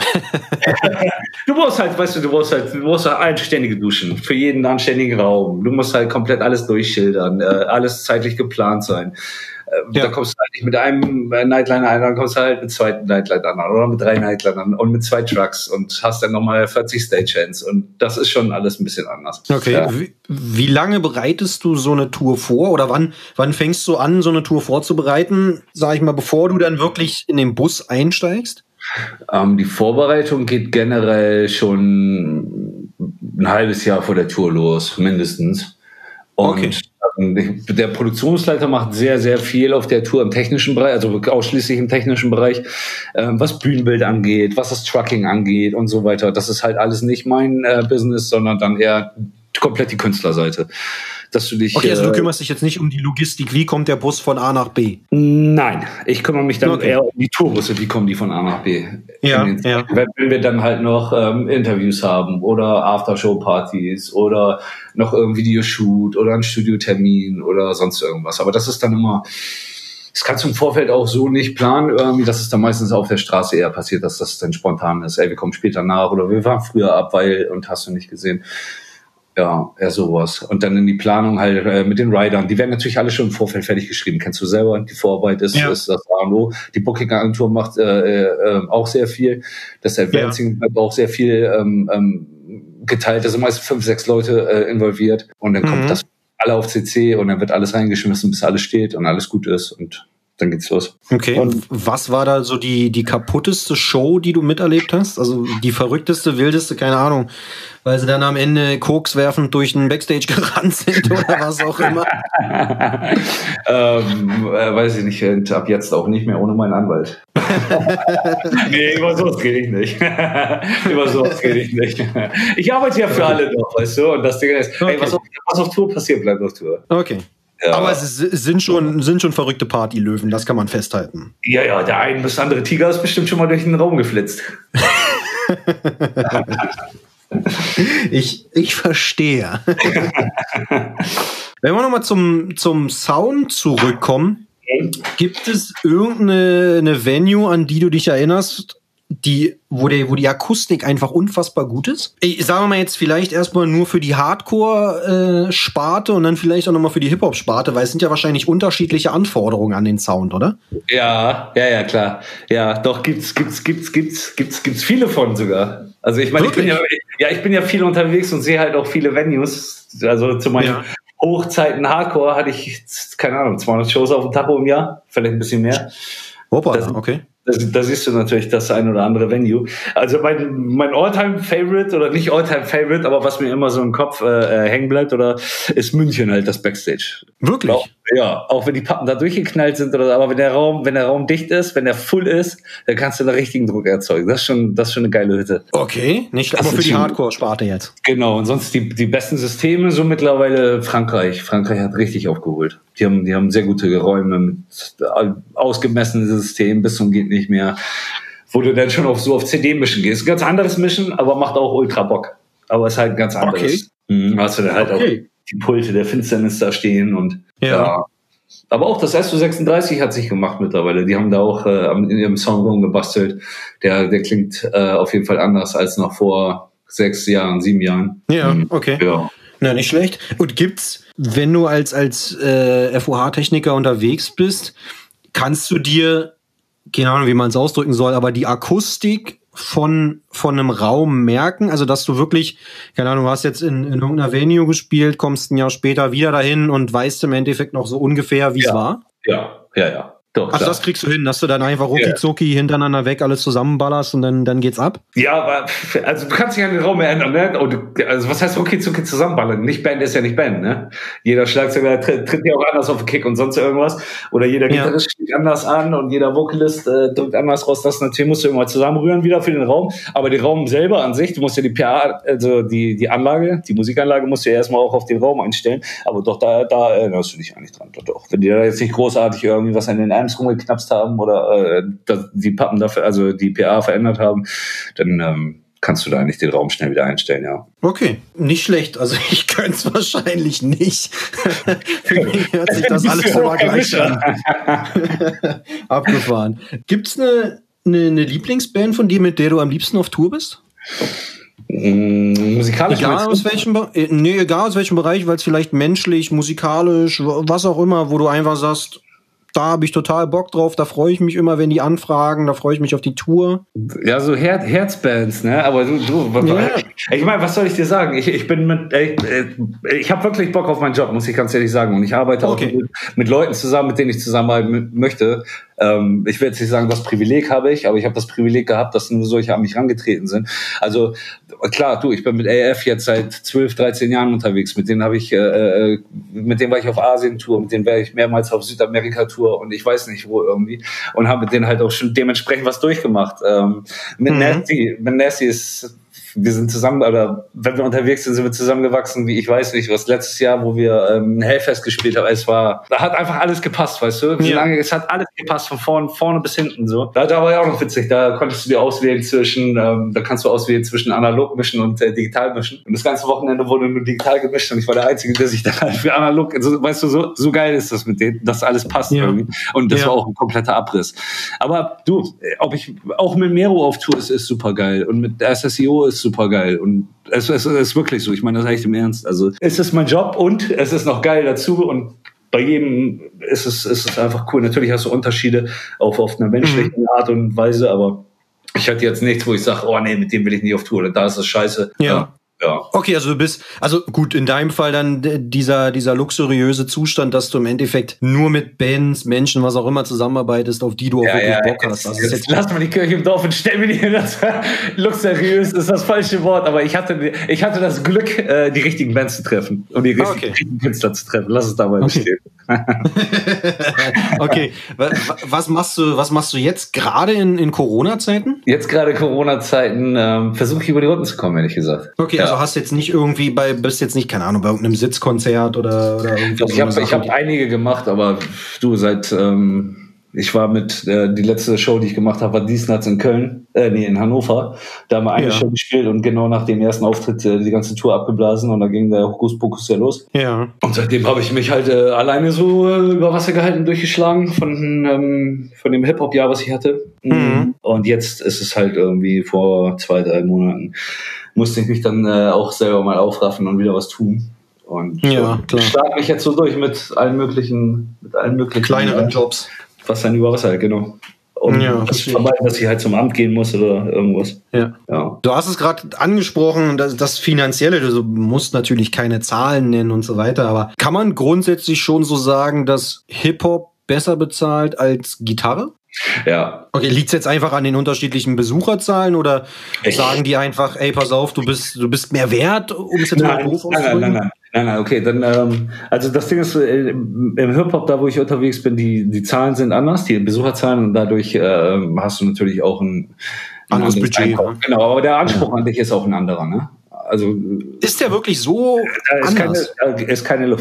du brauchst halt anständige Duschen, für jeden anständigen Raum. Du musst halt komplett alles durchschildern, alles zeitlich geplant sein. Da kommst du halt nicht mit einem Nightliner ein, dann kommst du halt mit 2 Nightlinern an oder mit 3 Nightlinern und mit 2 Trucks und hast dann nochmal 40 Stagehands und das ist schon alles ein bisschen anders. Okay, ja. Wie lange bereitest du so eine Tour vor oder wann fängst du an, so eine Tour vorzubereiten, sag ich mal, bevor du dann wirklich in den Bus einsteigst? Die Vorbereitung geht generell schon ein halbes Jahr vor der Tour los, mindestens. Und der Produktionsleiter macht sehr, sehr viel auf der Tour im technischen Bereich, also ausschließlich im technischen Bereich, was Bühnenbild angeht, was das Trucking angeht und so weiter. Das ist halt alles nicht mein Business, sondern dann eher komplett die Künstlerseite. Dass du dich, also du kümmerst dich jetzt nicht um die Logistik, wie kommt der Bus von A nach B? Nein, ich kümmere mich dann eher um die Tourbusse, wie kommen die von A nach B. Wenn wir dann halt noch Interviews haben oder Aftershow-Partys oder noch irgendwie Videoshoot oder einen Studiotermin oder sonst irgendwas. Aber das ist dann immer, das kannst du im Vorfeld auch so nicht planen, irgendwie, dass es dann meistens auf der Straße eher passiert, dass das dann spontan ist. Wir kommen später nach oder wir waren früher ab, weil, und hast du nicht gesehen. Ja, eher sowas. Und dann in die Planung halt mit den Riders. Die werden natürlich alle schon im Vorfeld fertig geschrieben. Kennst du selber. Die Vorarbeit ist das A&O. Die Booking-Agentur macht auch sehr viel. Das Advancing wird auch sehr viel geteilt. Da sind meist 5, 6 Leute involviert. Und dann kommt das alle auf CC und dann wird alles reingeschmissen, bis alles steht und alles gut ist. Und dann geht's los. Okay, und was war da so die kaputteste Show, die du miterlebt hast? Also die verrückteste, wildeste, keine Ahnung, weil sie dann am Ende Koks werfend durch den Backstage gerannt sind oder was auch immer? Weiß ich nicht, ab jetzt auch nicht mehr ohne meinen Anwalt. Nee, über sowas rede ich nicht. Ich arbeite ja für alle noch, weißt du? Und das Ding ist, okay. Was auf Tour passiert, bleibt auf Tour. Okay. Ja. Aber es sind schon verrückte Partylöwen, das kann man festhalten. Ja, der ein bis andere Tiger ist bestimmt schon mal durch den Raum geflitzt. Ich verstehe. Wenn wir nochmal zum Sound zurückkommen, gibt es irgendeine Venue, an die du dich erinnerst, wo die Akustik einfach unfassbar gut ist? Sagen wir mal jetzt vielleicht erstmal nur für die Hardcore-Sparte und dann vielleicht auch nochmal für die Hip-Hop-Sparte, weil es sind ja wahrscheinlich unterschiedliche Anforderungen an den Sound, oder? Ja, klar. Ja, doch, gibt's viele von sogar. Also ich meine, ich bin ja viel unterwegs und sehe halt auch viele Venues. Also zu meinen Hochzeiten Hardcore hatte ich, keine Ahnung, 200 Shows auf dem Tacho im Jahr, vielleicht ein bisschen mehr. Opa, okay. Da siehst du natürlich das ein oder andere Venue. Also mein All-Time-Favorite, oder nicht All-Time-Favorite, aber was mir immer so im Kopf hängen bleibt, ist München halt, das Backstage. Wirklich? Auch wenn die Pappen da durchgeknallt sind, aber wenn der Raum dicht ist, wenn der full ist, dann kannst du da richtigen Druck erzeugen. Das ist schon eine geile Hütte. Okay, nicht aber für die Hardcore-Sparte jetzt. Genau, und sonst die besten Systeme so mittlerweile Frankreich. Frankreich hat richtig aufgeholt. Die haben sehr gute Räume mit ausgemessenen Systemen bis zum geht nicht mehr, wo du dann schon auf CD mischen gehst. Ganz anderes Mischen, aber macht auch ultra Bock. Aber ist halt ein ganz anderes. Okay. Hast du dann halt auch die Pulte der Finsternis da stehen und ja. Aber auch das SO36 hat sich gemacht mittlerweile. Die haben da auch in ihrem Sound rumgebastelt. Der klingt auf jeden Fall anders als noch vor 6 Jahren, 7 Jahren. Ja, okay. Ja. Na, nicht schlecht. Und gibt's, wenn du als FOH-Techniker unterwegs bist, kannst du dir, keine Ahnung, wie man es ausdrücken soll, aber die Akustik von einem Raum merken? Also, dass du wirklich, keine Ahnung, du hast jetzt in irgendeiner Venue gespielt, kommst ein Jahr später wieder dahin und weißt im Endeffekt noch so ungefähr, wie es war? Ja. Doch, also das kriegst du hin, dass du dann einfach rucki-zucki hintereinander weg alles zusammenballerst und dann geht's ab? Ja, aber also du kannst dich an den Raum erinnern, ne? Also was heißt rucki-zucki zusammenballern? Nicht Band ist ja nicht Band, ne? Jeder Schlagzeuger tritt ja auch anders auf den Kick und sonst irgendwas. Oder jeder Gitarrist spielt anders an und jeder Vocalist drückt anders raus. Das natürlich musst du immer zusammenrühren wieder für den Raum. Aber den Raum selber an sich, du musst ja die PA, also die Anlage, die Musikanlage musst du ja erstmal auch auf den Raum einstellen. Aber doch, da erinnerst du dich eigentlich dran. Doch. Wenn die da jetzt nicht großartig irgendwie was an den Amps rumgeknapst haben oder die Pappen dafür, also die PA verändert haben, dann kannst du da eigentlich den Raum schnell wieder einstellen, ja. Okay, nicht schlecht. Also ich könnte es wahrscheinlich nicht. Für mich hört sich das alles immer gleich an. Abgefahren. Gibt's eine Lieblingsband von dir, mit der du am liebsten auf Tour bist? Musikalisch? Egal aus welchem Bereich, weil es vielleicht menschlich, musikalisch, was auch immer, wo du einfach sagst, da habe ich total Bock drauf, da freue ich mich immer, wenn die anfragen, da freue ich mich auf die Tour. Ja, so Herzbands, ne? Aber du ich meine, was soll ich dir sagen? Ich habe wirklich Bock auf meinen Job, muss ich ganz ehrlich sagen. Und ich arbeite auch mit Leuten zusammen, mit denen ich zusammenarbeiten möchte. Ich will jetzt nicht sagen, das Privileg habe ich, aber ich habe das Privileg gehabt, dass nur solche an mich herangetreten sind. Also klar, ich bin mit AF jetzt seit 12, 13 Jahren unterwegs. Mit denen war ich auf Asien-Tour, mit denen war ich mehrmals auf Südamerika-Tour und ich weiß nicht wo irgendwie. Und habe mit denen halt auch schon dementsprechend was durchgemacht. Mit Nasty ist... Wir sind zusammen, oder wenn wir unterwegs sind wir zusammengewachsen, wie ich weiß nicht, was letztes Jahr, wo wir ein Hellfest gespielt haben, da hat einfach alles gepasst, weißt du? Es hat alles gepasst, von vorne bis hinten so. Da war ja auch noch witzig, da konntest du dir auswählen da kannst du auswählen zwischen analog mischen und digital mischen. Und das ganze Wochenende wurde nur digital gemischt und ich war der Einzige, der sich dann halt für analog, also, weißt du, so geil ist das mit denen, dass alles passt irgendwie. Und das war auch ein kompletter Abriss. Aber ob ich auch mit Mero auf Tour ist super geil und mit SSIO ist super geil und es ist wirklich so, ich meine das echt im Ernst, also es ist mein Job und es ist noch geil dazu und bei jedem ist es einfach cool. Natürlich hast du Unterschiede auf einer menschlichen Art und Weise, aber ich hatte jetzt nichts, wo ich sage, oh nee, mit dem will ich nicht auf Tour oder da ist das scheiße. Ja. Okay, also gut, in deinem Fall dann dieser luxuriöse Zustand, dass du im Endeffekt nur mit Bands, Menschen, was auch immer zusammenarbeitest, auf die du auch wirklich Bock hast. Also jetzt lass mal die Kirche im Dorf und stell mir die hin. Luxuriös ist das falsche Wort, aber ich hatte das Glück, die richtigen Bands zu treffen und die richtigen Künstler zu treffen. Lass es dabei bestehen. Okay, was machst du jetzt gerade in Corona-Zeiten? Jetzt gerade Corona-Zeiten versuche ich über die Runden zu kommen, ehrlich gesagt. Okay, also hast jetzt nicht irgendwie bist jetzt nicht, keine Ahnung, bei irgendeinem Sitzkonzert oder irgendwas. Ich habe einige gemacht, aber ich war die letzte Show, die ich gemacht habe, war Diesnatz in Köln, in Hannover. Da haben wir eine Show gespielt und genau nach dem ersten Auftritt die ganze Tour abgeblasen und da ging der Hokuspokus ja los. Ja. Und seitdem habe ich mich halt alleine so über Wasser gehalten, durchgeschlagen von dem Hip-Hop-Jahr, was ich hatte. Mhm. Und jetzt ist es halt irgendwie vor 2-3 Monaten musste ich mich dann auch selber mal aufraffen und wieder was tun. Und ich starte mich jetzt so durch mit allen möglichen kleineren Jobs. Was dann über Wasser, genau. Und das vermeiden, dass ich halt zum Amt gehen muss oder irgendwas. Ja. Du hast es gerade angesprochen, das Finanzielle, du musst natürlich keine Zahlen nennen und so weiter, aber kann man grundsätzlich schon so sagen, dass Hip-Hop besser bezahlt als Gitarre? Ja. Okay, liegt's jetzt einfach an den unterschiedlichen Besucherzahlen oder sagen die einfach, ey, pass auf, du bist mehr wert, um es jetzt mal doof auszudrücken? Nein, okay, dann, also das Ding ist, im Hip-Hop, da wo ich unterwegs bin, die Zahlen sind anders, die Besucherzahlen und dadurch hast du natürlich auch ein anderes Budget. Ne? Genau, aber der Anspruch an dich ist auch ein anderer, ne? Also ist der wirklich so da ist keine Luft.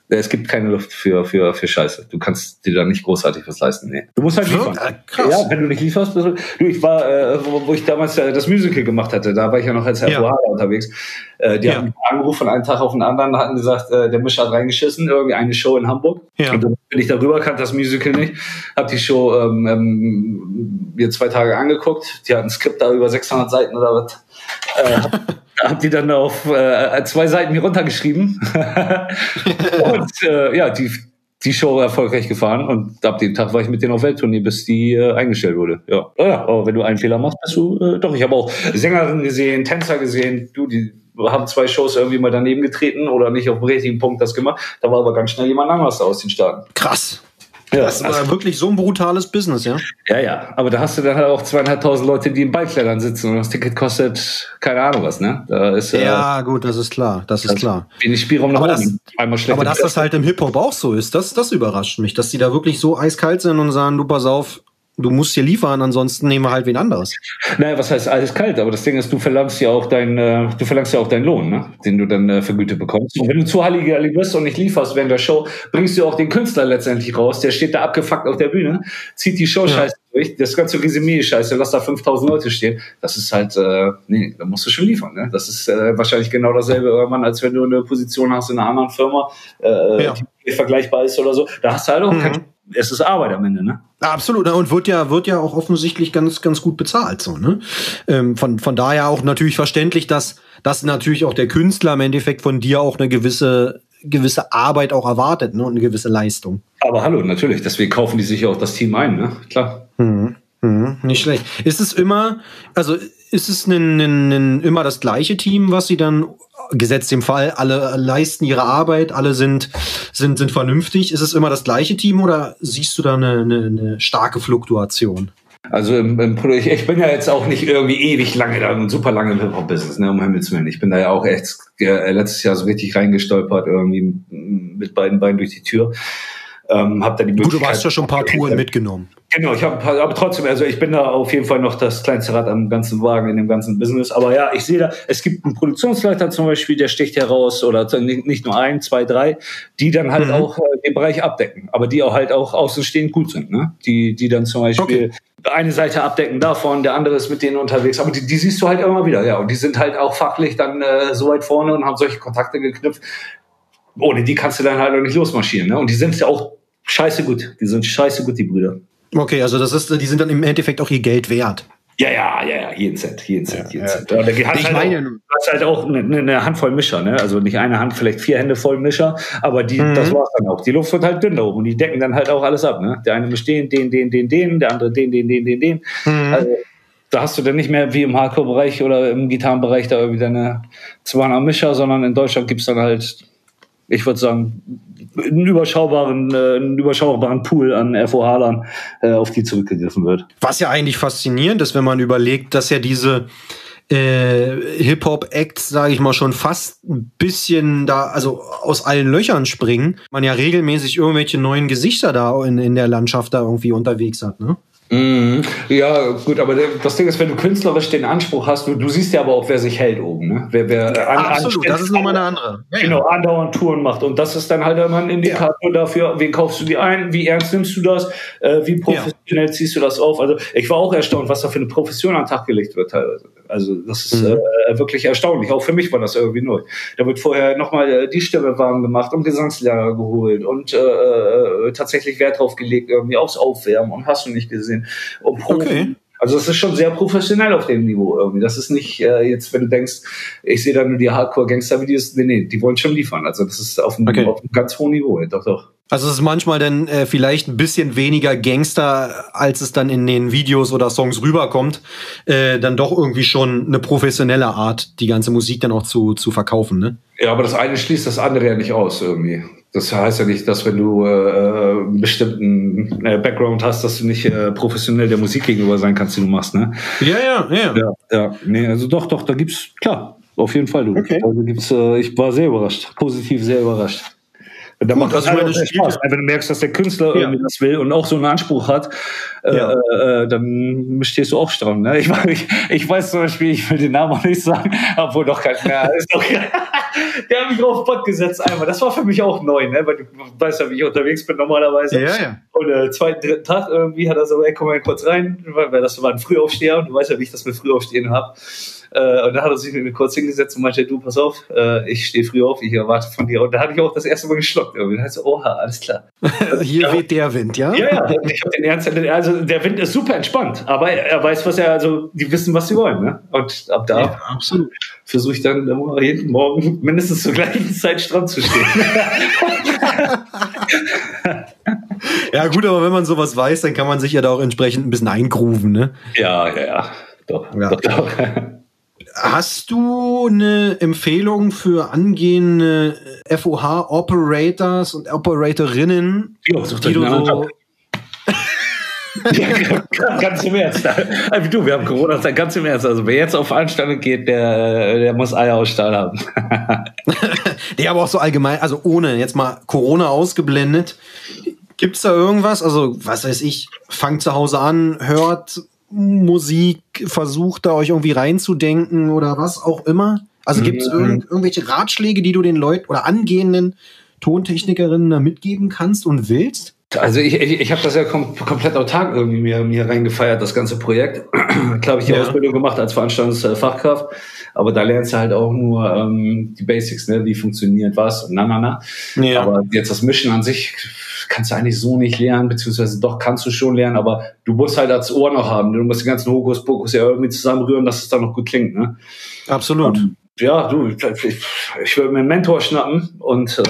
Es gibt keine Luft für Scheiße. Du kannst dir da nicht großartig was leisten. Nee. Du musst halt liefern. Krass. Ja, wenn du nicht lieferst, bist du. Ich war, wo ich damals das Musical gemacht hatte, da war ich ja noch als FOH unterwegs. Die haben mich angerufen von einem Tag auf den anderen, hatten gesagt, der Mischer hat reingeschissen, irgendwie eine Show in Hamburg. Ja. Und dann bin ich darüber, kannte das Musical nicht, hab die Show mir 2 Tage angeguckt. Die hatten ein Skript da über 600 Seiten oder was. Hab die dann auf 2 Seiten mir runtergeschrieben und die Show erfolgreich gefahren und ab dem Tag war ich mit denen auf Welttournee, bis die eingestellt wurde. Ja, aber wenn du einen Fehler machst, bist du doch. Ich habe auch Sängerinnen gesehen, Tänzer gesehen, die haben 2 Shows irgendwie mal daneben getreten oder nicht auf dem richtigen Punkt das gemacht. Da war aber ganz schnell jemand anderes aus den Staaten. Krass. Ja, das war wirklich so ein brutales Business, ja? Ja, aber da hast du dann halt auch 2.500 Leute, die in Ballkleidern sitzen und das Ticket kostet keine Ahnung was, ne? Da ist, ja, gut, das ist klar, Wenig Spielraum nach oben. Aber dass das halt im Hip-Hop auch so ist, das überrascht mich, dass die da wirklich so eiskalt sind und sagen, du pass auf, du musst hier liefern, ansonsten nehmen wir halt wen anderes. Naja, was heißt alles kalt? Aber das Ding ist, du verlangst ja auch deinen Lohn, ne? Den du dann vergütet bekommst. Und wenn du zu Halligalli bist und nicht lieferst während der Show, bringst du auch den Künstler letztendlich raus. Der steht da abgefuckt auf der Bühne, zieht die Show scheiße durch, das ganze Resümee scheiße, lass da 5.000 Leute stehen. Das ist halt, da musst du schon liefern, ne? Das ist wahrscheinlich genau dasselbe irgendwann, als wenn du eine Position hast in einer anderen Firma, die vergleichbar ist oder so. Da hast du halt auch es ist Arbeit am Ende, ne? Absolut, und wird ja auch offensichtlich ganz gut bezahlt, so, ne? Von daher auch natürlich verständlich, dass natürlich auch der Künstler im Endeffekt von dir auch eine gewisse Arbeit auch erwartet, ne? Und eine gewisse Leistung. Aber hallo, natürlich, deswegen kaufen die sich ja auch das Team ein, ne? Klar. Nicht schlecht. Ist es immer immer das gleiche Team, was sie dann, gesetzt dem Fall, alle leisten ihre Arbeit, alle sind vernünftig? Ist es immer das gleiche Team oder siehst du da eine starke Fluktuation? Also ich bin ja jetzt auch nicht irgendwie ewig lange da und super lange im Hip-Hop-Business, ne, um Himmels Willen. Ich bin da ja auch echt letztes Jahr so richtig reingestolpert, irgendwie mit beiden Beinen durch die Tür. Hab da die Möglichkeit. Gut, du hast ja schon ein paar Touren mitgenommen. Genau, aber trotzdem, also ich bin da auf jeden Fall noch das kleinste Rad am ganzen Wagen in dem ganzen Business. Aber ja, ich sehe da, es gibt einen Produktionsleiter zum Beispiel, der sticht heraus, oder nicht nur 1, 2, 3, die dann halt auch den Bereich abdecken, aber die auch halt auch außenstehend gut sind, ne? Die dann zum Beispiel eine Seite abdecken davon, der andere ist mit denen unterwegs, aber die siehst du halt immer wieder, ja, und die sind halt auch fachlich dann so weit vorne und haben solche Kontakte geknüpft. Ohne die kannst du dann halt auch nicht losmarschieren, ne? Und die sind ja auch scheiße gut, die Brüder. Okay, also die sind dann im Endeffekt auch ihr Geld wert. Ja, jeden Cent. Cent. Ja, da hast halt auch eine Handvoll Mischer, ne? Also nicht eine Hand, vielleicht 4 Hände voll Mischer, aber das war's dann auch. Die Luft wird halt dünn da oben und die decken dann halt auch alles ab, ne? Der eine mischt den, der andere den. Also da hast du dann nicht mehr wie im Hardcore-Bereich oder im Gitarrenbereich da irgendwie deine 200 Mischer, sondern in Deutschland gibt's dann halt, ich würde sagen, einen überschaubaren Pool an FOH-Lern, auf die zurückgegriffen wird. Was ja eigentlich faszinierend ist, wenn man überlegt, dass ja diese Hip-Hop-Acts, sage ich mal, schon fast ein bisschen da, also aus allen Löchern springen. Man ja regelmäßig irgendwelche neuen Gesichter da in der Landschaft da irgendwie unterwegs hat, ne? Ja, gut, aber das Ding ist, wenn du künstlerisch den Anspruch hast, du siehst ja aber auch, wer sich hält oben, ne? Absolut, das ist nochmal eine andere. Ja, genau, andauernd Touren macht. Und das ist dann halt immer ein Indikator dafür, wen kaufst du dir ein, wie ernst nimmst du das, wie professionell ziehst du das auf. Also ich war auch erstaunt, was da für eine Profession an den Tag gelegt wird teilweise. Also das ist wirklich erstaunlich. Auch für mich war das irgendwie neu. Da wird vorher nochmal die Stimme warm gemacht und Gesangslehrer geholt und tatsächlich Wert drauf gelegt, irgendwie aufs Aufwärmen und hast du nicht gesehen. Okay. Also das ist schon sehr professionell auf dem Niveau irgendwie. Das ist nicht jetzt, wenn du denkst, ich sehe da nur die Hardcore-Gangster-Videos. Nee, die wollen schon liefern. Also das ist auf einem ganz hohen Niveau. Doch. Also es ist manchmal dann vielleicht ein bisschen weniger Gangster, als es dann in den Videos oder Songs rüberkommt. Dann doch irgendwie schon eine professionelle Art, die ganze Musik dann auch zu verkaufen, ne? Ja, aber das eine schließt das andere ja nicht aus irgendwie. Das heißt ja nicht, dass wenn du einen bestimmten Background hast, dass du nicht professionell der Musik gegenüber sein kannst, die du machst, ne? Ja. Nee, also doch, da gibt's, klar, auf jeden Fall, du. Okay. Also gibt's, ich war sehr überrascht, positiv sehr überrascht. Und da macht das halt auch Spaß. Wenn du merkst, dass der Künstler irgendwie das will und auch so einen Anspruch hat, dann stehst du auch stramm. Ne? Ich weiß zum Beispiel, ich will den Namen auch nicht sagen, obwohl doch kein mehr ist. Okay. Der hat mich auf Bot gesetzt einmal. Das war für mich auch neu, ne? Weil du weißt ja, wie ich unterwegs bin normalerweise. Ja. Und zweiten, dritten Tag irgendwie hat er so, ey, komm mal kurz rein, weil das war ein Frühaufsteher und du weißt ja, wie ich das mit Frühaufstehen habe. Und dann hat er sich mit mir kurz hingesetzt und meinte, du, pass auf, ich stehe früh auf, ich erwarte von dir. Und da hatte ich auch das erste Mal geschluckt. Und dann so, oha, alles klar. Hier weht der Wind, ja? Ja, ich habe den Ernst, also der Wind ist super entspannt, aber er weiß, die wissen, was sie wollen, ne? Und ab da versuche ich dann immer jeden Morgen mindestens zur gleichen Zeit stramm zu stehen. Ja gut, aber wenn man sowas weiß, dann kann man sich ja da auch entsprechend ein bisschen eingrooven, ne? Ja. Doch. Hast du eine Empfehlung für angehende FOH-Operators und Operatorinnen, die du so... Ja, ganz im Ernst. Also wir haben Corona, ganz im Ernst. Also wer jetzt auf Veranstaltungen geht, der muss Eier aus Stahl haben. Nee, aber auch so allgemein, also ohne jetzt mal Corona ausgeblendet. Gibt's da irgendwas? Also was weiß ich, fangt zu Hause an, hört Musik, versucht da euch irgendwie reinzudenken oder was auch immer? Also gibt's irgendwelche Ratschläge, die du den Leuten oder angehenden Tontechnikerinnen da mitgeben kannst und willst? Also ich habe das ja komplett autark irgendwie mir reingefeiert, das ganze Projekt. Klar habe ich die Ausbildung gemacht als Veranstaltungsfachkraft, aber da lernst du halt auch nur die Basics, ne? Wie funktioniert was und Ja. Aber jetzt das Mischen an sich kannst du eigentlich so nicht lernen, beziehungsweise doch kannst du schon lernen, aber du musst halt das Ohr noch haben. Du musst den ganzen Hokuspokus ja irgendwie zusammenrühren, dass es dann noch gut klingt, ne? Absolut. Ja, du, ich würde mir einen Mentor schnappen und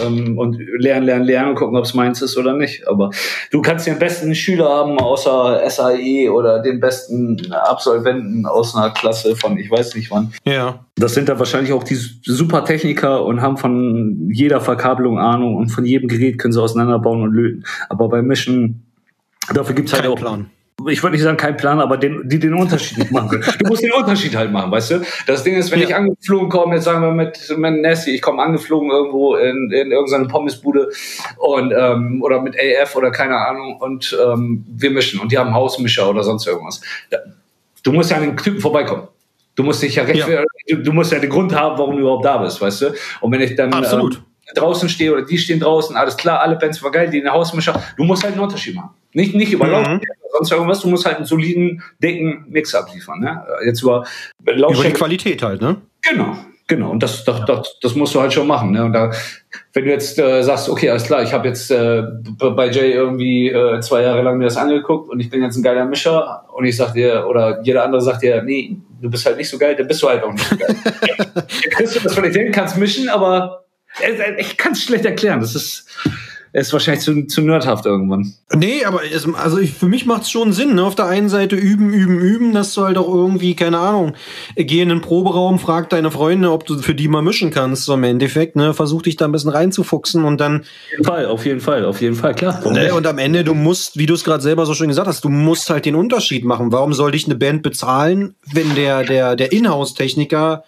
lernen und gucken, ob es meins ist oder nicht. Aber du kannst den besten Schüler haben außer SAE oder den besten Absolventen aus einer Klasse von ich weiß nicht wann. Ja. Das sind da wahrscheinlich auch die super Techniker und haben von jeder Verkabelung Ahnung und von jedem Gerät können sie auseinanderbauen und löten. Aber beim Mischen, dafür gibt's halt kein auch Plan. Ich würde nicht sagen, kein Plan, aber die den Unterschied nicht machen können. Du musst den Unterschied halt machen, weißt du? Das Ding ist, wenn ich angeflogen komme, jetzt sagen wir mit Nessie, ich komme angeflogen irgendwo in irgendeine Pommesbude und oder mit AF oder keine Ahnung und wir mischen und die haben Hausmischer oder sonst irgendwas. Du musst ja an den Typen vorbeikommen. Du musst dich du musst ja den Grund haben, warum du überhaupt da bist, weißt du? Und wenn ich dann draußen stehe oder die stehen draußen, alles klar, alle Bands war geil, die in der Hausmischer, du musst halt einen Unterschied machen. Nicht über Lautstärke oder sonst irgendwas, du musst halt einen soliden, dicken Mix abliefern, ne? Jetzt über Lautstärke. Über die Qualität halt, ne? Genau. Und das musst du halt schon machen, ne? Und da, wenn du jetzt sagst, okay, alles klar, ich habe jetzt bei Jay irgendwie 2 Jahre lang mir das angeguckt und ich bin jetzt ein geiler Mischer und ich sag dir, oder jeder andere sagt dir, nee, du bist halt nicht so geil, dann bist du halt auch nicht so geil. Dann kriegst du das von dir, kannst mischen, aber ich kann es schlecht erklären. Das ist wahrscheinlich zu nerdhaft irgendwann. Nee, aber für mich macht es schon Sinn. Ne? Auf der einen Seite üben, dass du halt auch irgendwie, keine Ahnung, geh in den Proberaum, frag deine Freunde, ob du für die mal mischen kannst. So im Endeffekt, ne? Versuch dich da ein bisschen reinzufuchsen und dann... Auf jeden Fall, klar. Ne? Und am Ende, du musst, wie du es gerade selber so schön gesagt hast, du musst halt den Unterschied machen. Warum soll dich eine Band bezahlen, wenn der Inhouse-Techniker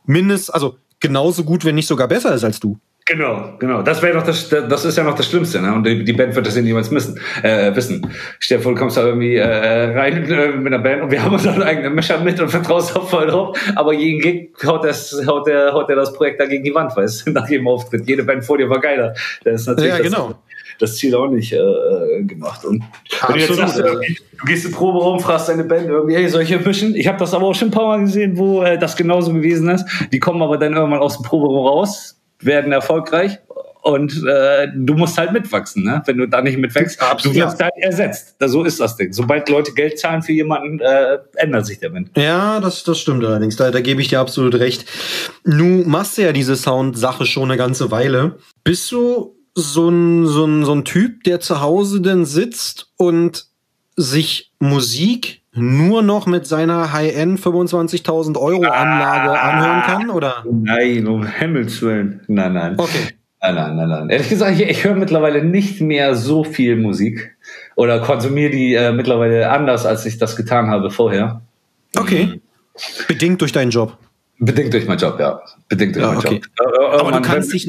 genauso gut, wenn nicht sogar besser ist als du? Genau. Das ist ja noch das Schlimmste, ne? Und die Band wird das ja niemals wissen. Stell dir vor, du kommst da irgendwie rein mit einer Band und wir haben unseren eigenen Mischer mit und vertraust auch voll drauf, aber jeden Gig haut er das Projekt da gegen die Wand, weißt du, nach jedem Auftritt. Jede Band vor dir war geiler. Das ist natürlich das Ziel auch nicht gemacht. Und wenn du jetzt sagst, du gehst in den Proberaum, fragst deine Band irgendwie, hey, soll ich hier mischen? Ich habe das aber auch schon ein paar Mal gesehen, wo das genauso gewesen ist. Die kommen aber dann irgendwann aus dem Proberaum raus, werden erfolgreich und du musst halt mitwachsen, ne? Wenn du da nicht mitwächst, du wirst halt ersetzt. So ist das Ding. Sobald Leute Geld zahlen für jemanden, ändert sich der Wind. Ja, das stimmt allerdings. Da gebe ich dir absolut recht. Nu machst du ja diese Sound-Sache schon eine ganze Weile. Bist du so ein Typ, der zu Hause denn sitzt und sich Musik nur noch mit seiner High-End 25.000 Euro Anlage anhören kann, oder? Nein, um Himmels Willen. Nein. Okay. Nein. Ehrlich gesagt, ich höre mittlerweile nicht mehr so viel Musik oder konsumiere die mittlerweile anders, als ich das getan habe vorher. Okay. Bedingt durch deinen Job? Bedingt durch meinen Job, ja. Okay. Aber du kannst dich noch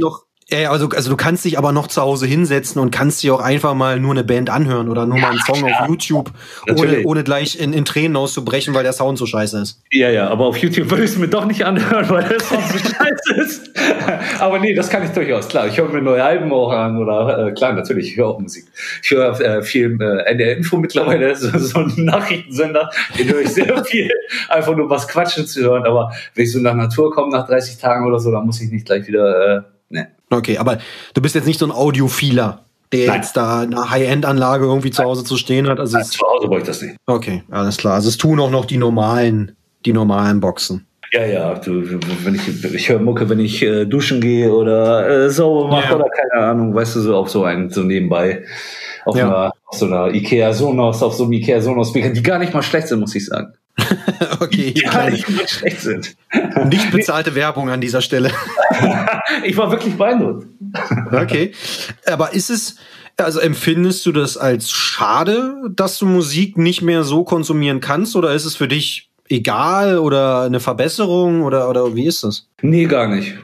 Ja, also du kannst dich aber noch zu Hause hinsetzen und kannst dir auch einfach mal nur eine Band anhören oder nur mal einen Song auf YouTube, ohne gleich in Tränen auszubrechen, weil der Sound so scheiße ist. Ja, aber auf YouTube würde ich es mir doch nicht anhören, weil der Sound so scheiße ist. Aber nee, das kann ich durchaus, klar. Ich höre mir neue Alben auch an oder klar, natürlich, ich höre auch Musik. Ich höre viel NDR Info mittlerweile, so ein Nachrichtensender, den höre ich sehr viel, einfach nur was Quatschen zu hören. Aber wenn ich so nach Natur komme, nach 30 Tagen oder so, dann muss ich nicht gleich wieder, ne. Okay, aber du bist jetzt nicht so ein Audiophiler, der jetzt da eine High-End-Anlage irgendwie zu Hause zu stehen hat. Also zu Hause brauche ich das nicht. Okay, alles klar. Also es tun auch noch die normalen Boxen. Ja, ich höre Mucke, wenn ich duschen gehe oder sauber mache oder keine Ahnung, weißt du, so auf so nebenbei. Auf so einer Ikea Sonos, auf so einem Ikea Sonos, die gar nicht mal schlecht sind, muss ich sagen. Okay, die gar nicht mal schlecht sind. Nicht bezahlte Werbung an dieser Stelle. Ich war wirklich beeindruckt. Okay, aber empfindest du das als schade, dass du Musik nicht mehr so konsumieren kannst, oder ist es für dich egal oder eine Verbesserung oder wie ist das? Nee, gar nicht.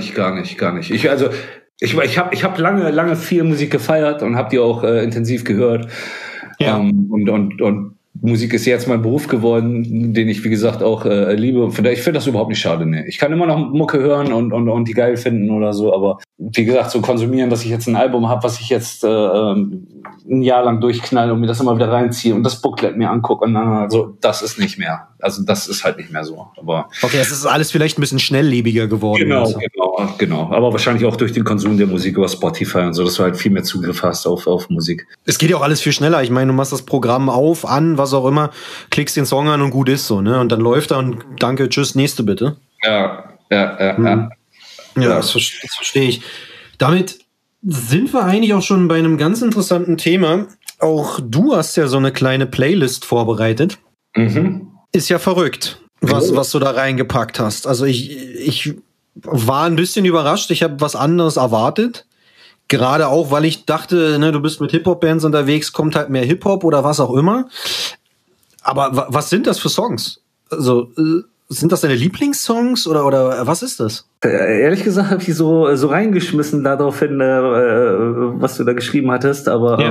Ich hab lange viel Musik gefeiert und habe die auch intensiv gehört. Ja. Und Musik ist jetzt mein Beruf geworden, den ich, wie gesagt, auch liebe. Ich finde das überhaupt nicht schade. Nee. Ich kann immer noch Mucke hören und die geil finden oder so, aber wie gesagt, so konsumieren, dass ich jetzt ein Album habe, was ich jetzt ein Jahr lang durchknall und mir das immer wieder reinziehe und das Booklet mir angucke und dann also, das ist nicht mehr. Also das ist halt nicht mehr so. Aber okay, es ist alles vielleicht ein bisschen schnelllebiger geworden. Genau. Aber wahrscheinlich auch durch den Konsum der Musik über Spotify und so, dass du halt viel mehr Zugriff hast auf Musik. Es geht ja auch alles viel schneller. Ich meine, du machst das Programm an, was auch immer, klickst den Song an und gut ist so, ne? Und dann läuft er und danke, tschüss, nächste bitte. Ja. Ja, das verstehe ich. Damit sind wir eigentlich auch schon bei einem ganz interessanten Thema. Auch du hast ja so eine kleine Playlist vorbereitet. Mhm. Ist ja verrückt, was du da reingepackt hast. Also ich war ein bisschen überrascht. Ich habe was anderes erwartet. Gerade auch, weil ich dachte, ne, du bist mit Hip-Hop-Bands unterwegs, kommt halt mehr Hip-Hop oder was auch immer. Aber was sind das für Songs? Also sind das deine Lieblingssongs oder was ist das? Ehrlich gesagt habe ich so reingeschmissen daraufhin, was du da geschrieben hattest, aber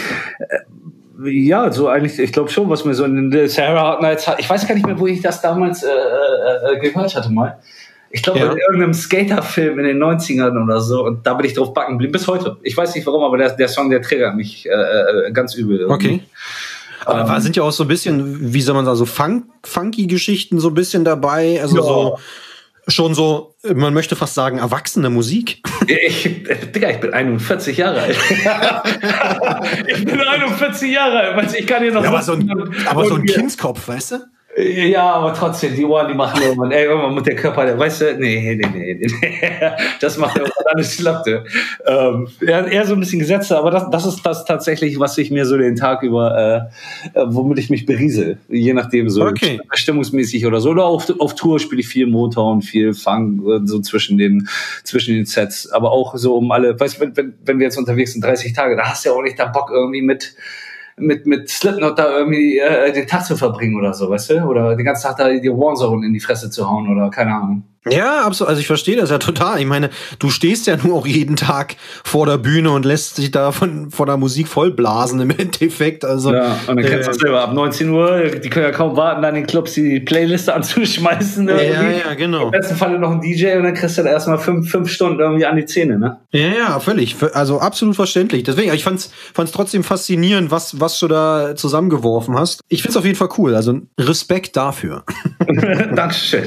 ja, so eigentlich, ich glaube schon, was mir so in den Sahara Hot Nights hat. Ich weiß gar nicht mehr, wo ich das damals gehört hatte mal. Ich glaube, in irgendeinem Skaterfilm in den 90ern oder so, und da bin ich drauf backen geblieben, bis heute. Ich weiß nicht warum, aber der Song, der triggert mich ganz übel. Irgendwie. Okay. Aber sind ja auch so ein bisschen, wie soll man sagen, so funky Geschichten so ein bisschen dabei, also so schon so, man möchte fast sagen, erwachsene Musik. Ich bin 41 Jahre alt. Ich bin 41 Jahre alt, ich kann hier noch... Ja, aber so ein Kindskopf, weißt du? Ja, aber trotzdem, die Ohren, die machen irgendwann mit der Körper, weißt du, nee. Das macht irgendwann alles schlapp. Eher so ein bisschen Gesetze, aber das ist das tatsächlich, was ich mir so den Tag über, womit ich mich beriesel. Je nachdem, so stimmungsmäßig oder so. Oder auf Tour spiele ich viel Motown, viel Funk, so zwischen den Sets. Aber auch so um alle, weißt du, wenn wir jetzt unterwegs sind, 30 Tage, da hast du ja auch nicht da Bock irgendwie mit Slipknot da irgendwie den Tag zu verbringen oder so, weißt du? Oder den ganzen Tag da die Warzone in die Fresse zu hauen oder keine Ahnung. Ja, absolut. Also ich verstehe das ja total. Ich meine, du stehst ja nur auch jeden Tag vor der Bühne und lässt dich da von der Musik vollblasen im Endeffekt. Also, ja, und dann kennst du das selber. Ab 19 Uhr, die können ja kaum warten, an den Clubs die Playliste anzuschmeißen. Ja, genau. Im besten Falle noch ein DJ und dann kriegst du da erstmal 5 Stunden irgendwie an die Zähne, ne? Ja, völlig. Also absolut verständlich. Deswegen, ich fand's trotzdem faszinierend, was du da zusammengeworfen hast. Ich find's auf jeden Fall cool. Also Respekt dafür. Dankeschön.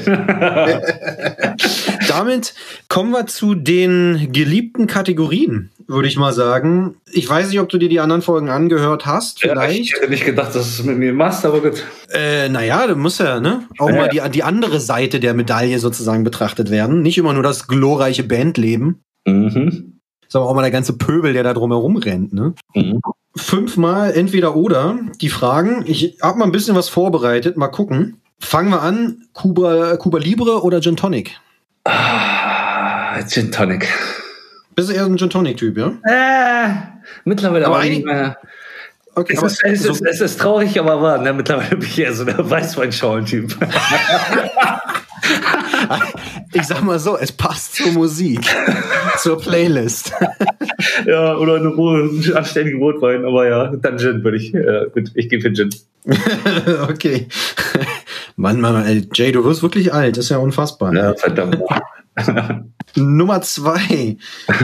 Damit kommen wir zu den geliebten Kategorien, würde ich mal sagen. Ich weiß nicht, ob du dir die anderen Folgen angehört hast, vielleicht. Ja, ich hätte nicht gedacht, dass du es mit mir machst, aber gut. Naja, du musst ja auch mal die andere Seite der Medaille sozusagen betrachtet werden. Nicht immer nur das glorreiche Bandleben. Mhm. Sondern auch mal der ganze Pöbel, der da drumherum rennt, ne? Mhm. 5-mal entweder oder die Fragen. Ich habe mal ein bisschen was vorbereitet. Mal gucken. Fangen wir an. Cuba Libre oder Gin Tonic? Gin Tonic. Bist du eher ein Gin Tonic-Typ, ja? Mittlerweile aber nicht mehr. Okay, es ist traurig, aber wahr. Ne? Mittlerweile bin ich eher so der Weißweinschorlen-Typ. Ich sag mal so, es passt zur Musik, zur Playlist. Ja, oder einen anständigen Rotwein, aber ja, dann Gin würde ich. Gut, ich gebe für Gin. Okay. Mann, ey, Jay, du wirst wirklich alt, das ist ja unfassbar. Ja, verdammt. Nummer 2.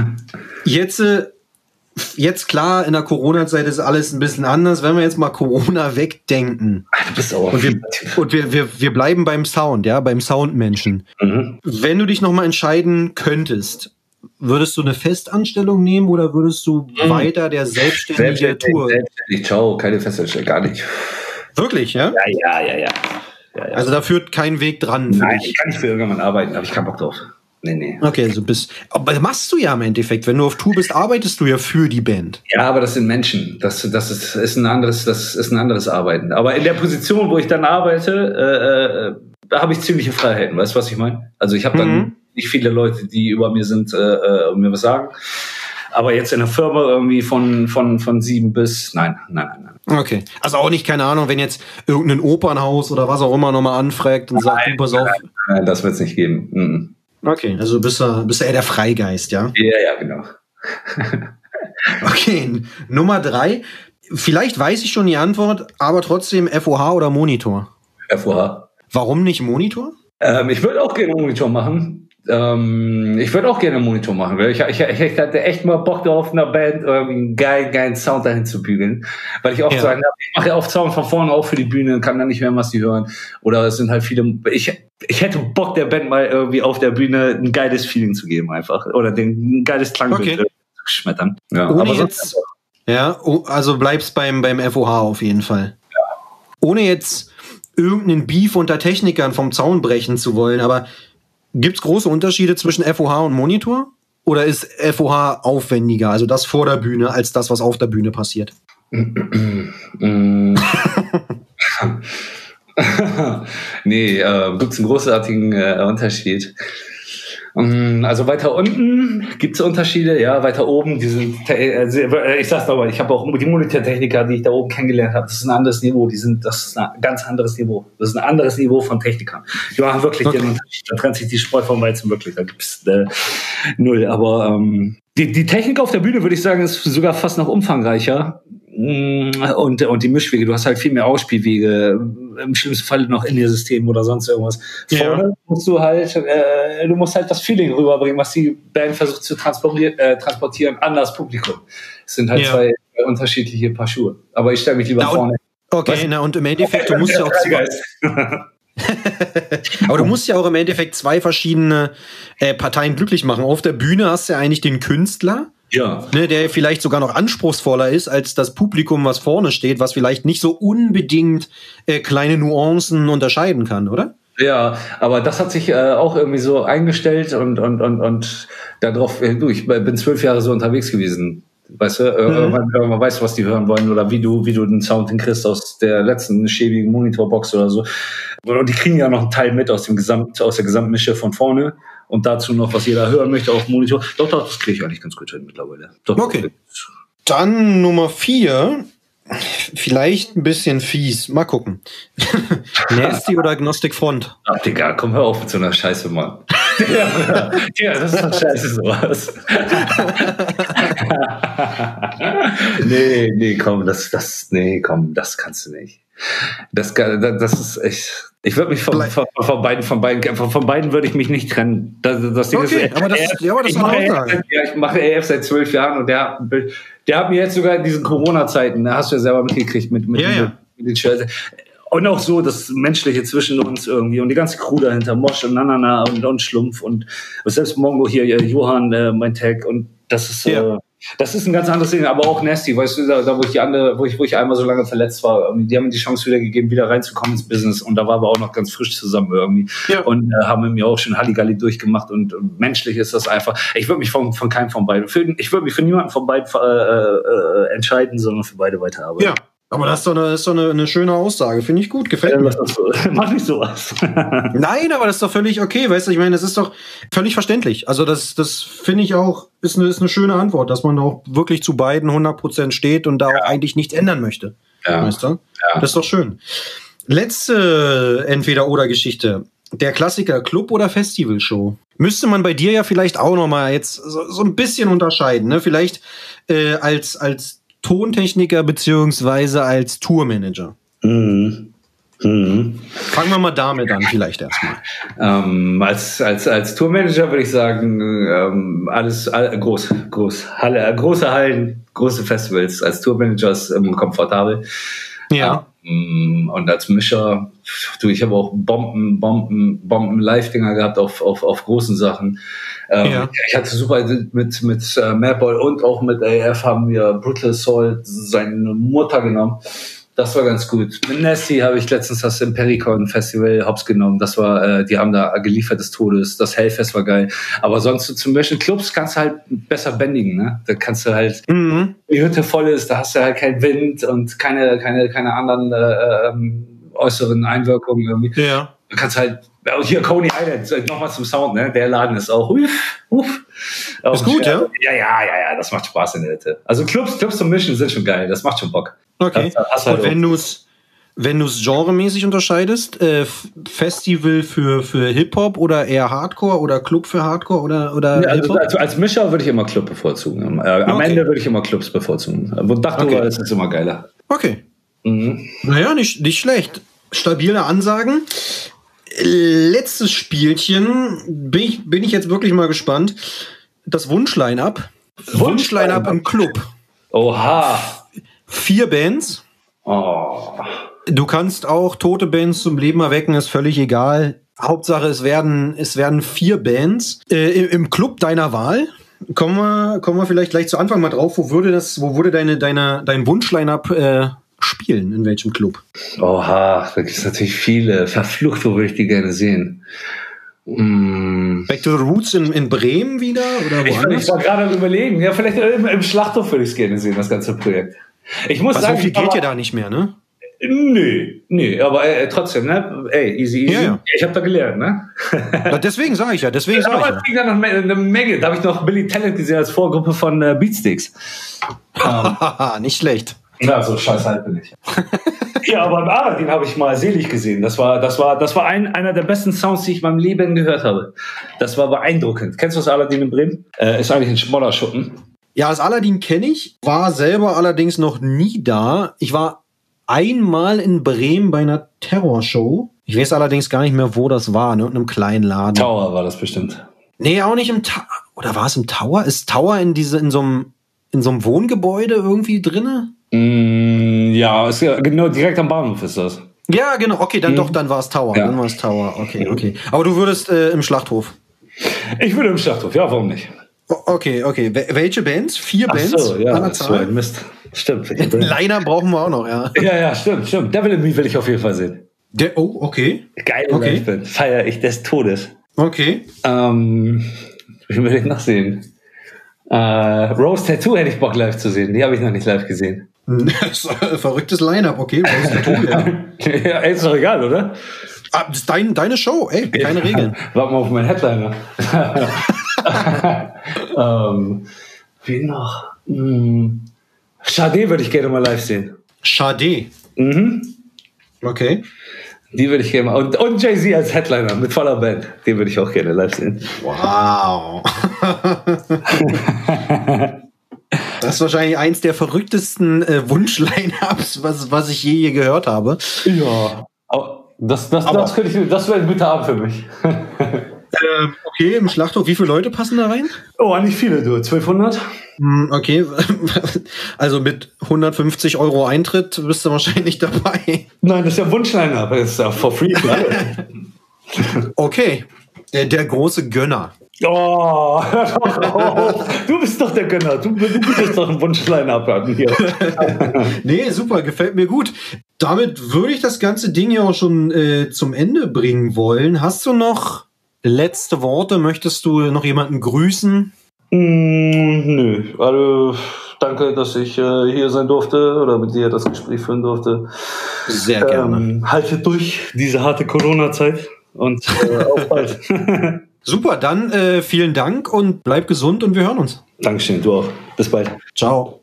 Jetzt klar, in der Corona-Zeit ist alles ein bisschen anders. Wenn wir jetzt mal Corona wegdenken. Du bist auch. Und wir bleiben beim Sound, ja, beim Soundmenschen. Mhm. Wenn du dich nochmal entscheiden könntest, würdest du eine Festanstellung nehmen oder würdest du weiter der selbstständige Tour? Selbstständig, ciao, keine Festanstellung, gar nicht. Wirklich, ja? Ja. Also da führt kein Weg dran. Nein, ich kann nicht für irgendjemanden arbeiten, aber ich keinen Bock drauf. Nee. Okay, also aber machst du ja im Endeffekt. Wenn du auf Tour bist, arbeitest du ja für die Band. Ja, aber das sind Menschen. Das ist ein anderes Arbeiten. Aber in der Position, wo ich dann arbeite, da habe ich ziemliche Freiheiten. Weißt du, was ich meine? Also ich habe dann nicht viele Leute, die über mir sind und mir was sagen. Aber jetzt in der Firma irgendwie von 7 bis nein. Okay. Also auch nicht, keine Ahnung, wenn jetzt irgendein Opernhaus oder was auch immer nochmal anfragt und sagt, du pass auf. Nein, das wird es nicht geben. Mhm. Okay, also bist du eher der Freigeist, ja? Ja, genau. Okay, Nummer 3. Vielleicht weiß ich schon die Antwort, aber trotzdem FOH oder Monitor? FOH. Warum nicht Monitor? Ich würde auch gerne Monitor machen. Weil ich hatte echt mal Bock drauf, einer Band irgendwie einen geilen Sound dahin zu bügeln. Weil ich oft so ich mache ja oft Sound von vorne auch für die Bühne und kann dann nicht mehr, was die hören. Oder es sind halt viele, ich hätte Bock, der Band mal irgendwie auf der Bühne ein geiles Feeling zu geben einfach. Oder ein geiles Klangbild zu schmettern. Ja, ohne jetzt, also bleibst beim FOH auf jeden Fall. Ja. Ohne jetzt irgendeinen Beef unter Technikern vom Zaun brechen zu wollen, aber gibt's große Unterschiede zwischen FOH und Monitor? Oder ist FOH aufwendiger, also das vor der Bühne, als das, was auf der Bühne passiert? Nee, gibt's einen großartigen Unterschied. Also weiter unten gibt's Unterschiede, ja, weiter oben, ich sag's aber, ich habe auch die Monitortechniker, die ich da oben kennengelernt habe, das ist ein anderes Niveau, das ist ein ganz anderes Niveau. Das ist ein anderes Niveau von Technikern. Die machen wirklich den Unterschied, da trennt sich die Spreu vom Weizen wirklich, da gibt's null. Aber die Technik auf der Bühne, würde ich sagen, ist sogar fast noch umfangreicher. Und die Mischwege, du hast halt viel mehr Ausspielwege, im schlimmsten Fall noch in ihr System oder sonst irgendwas. Vorne musst du halt das Feeling rüberbringen, was die Band versucht zu transportieren an das Publikum. Es sind halt zwei unterschiedliche Paar Schuhe. Aber ich stelle mich lieber vorne. Okay, und im Endeffekt, du musst ja auch aber du musst ja auch im Endeffekt zwei verschiedene Parteien glücklich machen. Auf der Bühne hast du ja eigentlich den Künstler, der vielleicht sogar noch anspruchsvoller ist als das Publikum, was vorne steht, was vielleicht nicht so unbedingt kleine Nuancen unterscheiden kann, oder? Ja, aber das hat sich auch irgendwie so eingestellt und darauf, ich bin 12 Jahre so unterwegs gewesen. Weißt du, man weiß, was die hören wollen oder wie du den Sound hinkriegst aus der letzten schäbigen Monitorbox oder so. Und die kriegen ja noch einen Teil mit aus der Gesamtmische von vorne und dazu noch, was jeder hören möchte auf dem Monitor. Doch, das kriege ich eigentlich ganz gut hin mittlerweile. Doch, okay. Dann Nummer 4. Vielleicht ein bisschen fies. Mal gucken. Nasty oder Agnostic Front? Ach, Digga, komm, hör auf mit so einer Scheiße, Mann. Ja, das ist doch scheiße, sowas. Nee, komm, das kannst du nicht. Das ist echt. Ich würde mich von beiden würde ich mich nicht trennen. Das Ding ist, aber das ich mache AF seit 12 Jahren und der hat mir jetzt sogar in diesen Corona-Zeiten, da hast du ja selber mitgekriegt mit den Shirts. Und auch so das Menschliche zwischen uns irgendwie und die ganze Crew dahinter, Mosch und Nanana und Schlumpf und selbst Mongo hier, Johann, mein Tag und das ist ein ganz anderes Ding, aber auch Nasty, weißt du, da wo ich einmal so lange verletzt war, die haben mir die Chance wieder gegeben, wieder reinzukommen ins Business und da waren wir auch noch ganz frisch zusammen irgendwie und haben mit mir auch schon Halligalli durchgemacht und menschlich ist das einfach, ich würde mich von keinem von beiden, ich würde mich für niemanden von beiden entscheiden, sondern für beide weiterarbeiten. Ja. Aber das ist doch eine schöne Aussage. Finde ich gut, gefällt mir. Mach nicht sowas. Nein, aber das ist doch völlig okay, weißt du, ich meine, das ist doch völlig verständlich. Also das finde ich auch, ist eine schöne Antwort, dass man auch wirklich zu beiden 100% steht und da auch eigentlich nichts ändern möchte. Ja. Weißt du? Ja. Das ist doch schön. Letzte Entweder-Oder-Geschichte. der Klassiker Club oder Festivalshow? Müsste man bei dir ja vielleicht auch noch mal jetzt so ein bisschen unterscheiden, ne? Vielleicht als Tontechniker beziehungsweise als Tourmanager. Fangen wir mal damit an, vielleicht erstmal. Als Tourmanager würde ich sagen, große Hallen, große Festivals. Als Tourmanager ist komfortabel. Ja. Und als Mischer, ich habe auch Bomben-Live-Dinger gehabt auf großen Sachen. Ich hatte super mit Madball und auch mit AF haben wir Brutal Soul seine Mutter genommen. Das war ganz gut. Mit Nasty habe ich letztens das Impericon Festival hops genommen. Das war, die haben da geliefert des Todes. Das Hellfest war geil. Aber sonst zum Beispiel Clubs kannst du halt besser bändigen, ne? Da kannst du halt, die Hütte voll ist, da hast du halt keinen Wind und keine anderen äußeren Einwirkungen irgendwie. Ja. Du kannst halt, hier Coney Island, nochmal zum Sound, ne? Der Laden ist auch, Ist gut, ja? Ja, das macht Spaß in der Hütte. Also Clubs zum Mischen sind schon geil. Das macht schon Bock. Okay. Halt und wenn du's genremäßig unterscheidest, Festival für Hip-Hop oder eher Hardcore oder Club für Hardcore oder ja, Hip-Hop? Also als Mischer würde ich immer Club bevorzugen. Am Ende würde ich immer Clubs bevorzugen. Wo Dachtour ist immer geiler. Okay. Naja, nicht schlecht. Stabile Ansagen. Letztes Spielchen. Bin ich jetzt wirklich mal gespannt. Das Wunsch-Line-Up. Wunsch-Line-Up im Club. Oha. 4 Bands. Oh. Du kannst auch tote Bands zum Leben erwecken, ist völlig egal. Hauptsache, es werden 4 Bands. Im Club deiner Wahl. Kommen wir vielleicht gleich zu Anfang mal drauf. Wo würde dein Wunsch-Line-Up spielen? In welchem Club? Oha, da gibt es natürlich viele. Verflucht, wo würde ich die gerne sehen? Back to the Roots in Bremen wieder? Oder woanders? Ich war gerade am Überlegen. Ja, vielleicht im Schlachthof würde ich es gerne sehen, das ganze Projekt. Ich muss sagen, so viel geht ja da nicht mehr, ne? Nö, aber trotzdem, ne? Ey, easy. Ja. Ich habe da gelernt, ne? Ja, deswegen sage ich ja. Es ging da noch eine Menge. Da habe ich noch Billy Talent gesehen als Vorgruppe von Beatsticks. Nicht schlecht. Ja, so scheiß halt bin ich. Ja, aber Aladdin habe ich mal selig gesehen. Das war einer der besten Sounds, die ich in meinem Leben gehört habe. Das war beeindruckend. Kennst du das Aladdin in Bremen? Ist eigentlich ein Schmollerschuppen. Ja, das Aladdin kenne ich, war selber allerdings noch nie da. Ich war einmal in Bremen bei einer Terrorshow. Ich weiß allerdings gar nicht mehr, wo das war, ne? In einem kleinen Laden. Tower war das bestimmt. Nee, auch nicht im Tower. Oder war es im Tower? Ist Tower in so einem Wohngebäude irgendwie drinne? Ja, ist ja genau direkt am Bahnhof ist das. Ja, genau. Okay, dann war es Tower. Ja. Dann war es Tower. Okay. Aber du würdest im Schlachthof? Ich würde im Schlachthof, ja, warum nicht? Okay. Welche Bands? 4 Bands? Ach so, ja, das war ein Mist. Stimmt. Liner brauchen wir auch noch, ja. Ja, stimmt. Devil in Me will ich auf jeden Fall sehen. Okay. Geile Liveband. Feier ich des Todes. Okay. Wie will ich noch sehen? Rose Tattoo hätte ich Bock live zu sehen. Die habe ich noch nicht live gesehen. Das ist ein verrücktes Line-Up, okay. Rose Tattoo, ja. Ja, ist doch egal, oder? Das ist deine Show, ey, keine Regeln. Warte mal auf meinen Headliner. Wie noch? Sade würde ich gerne mal live sehen. Sade? Okay. Die würde ich gerne mal. Und Jay-Z als Headliner mit voller Band. Den würde ich auch gerne live sehen. Wow. Das ist wahrscheinlich eins der verrücktesten Wunsch-Line-Ups, was ich je gehört habe. Ja. Das wäre ein guter Abend für mich. Okay, im Schlachthof, wie viele Leute passen da rein? Oh, nicht viele, du. 1200? Okay, also mit 150 € Eintritt bist du wahrscheinlich dabei. Nein, das ist ja Wunschline-Up, das ist ja for free. Okay, der große Gönner. Oh, du bist doch der Gönner. Du bist doch ein Wunschline-Up hier. Nee, super, gefällt mir gut. Damit würde ich das ganze Ding ja auch schon zum Ende bringen wollen. Hast du noch letzte Worte? Möchtest du noch jemanden grüßen? Nö. Also, danke, dass ich hier sein durfte oder mit dir das Gespräch führen durfte. Sehr gerne. Haltet durch diese harte Corona-Zeit und auf bald. Super, dann vielen Dank und bleib gesund und wir hören uns. Dankeschön, du auch. Bis bald. Ciao.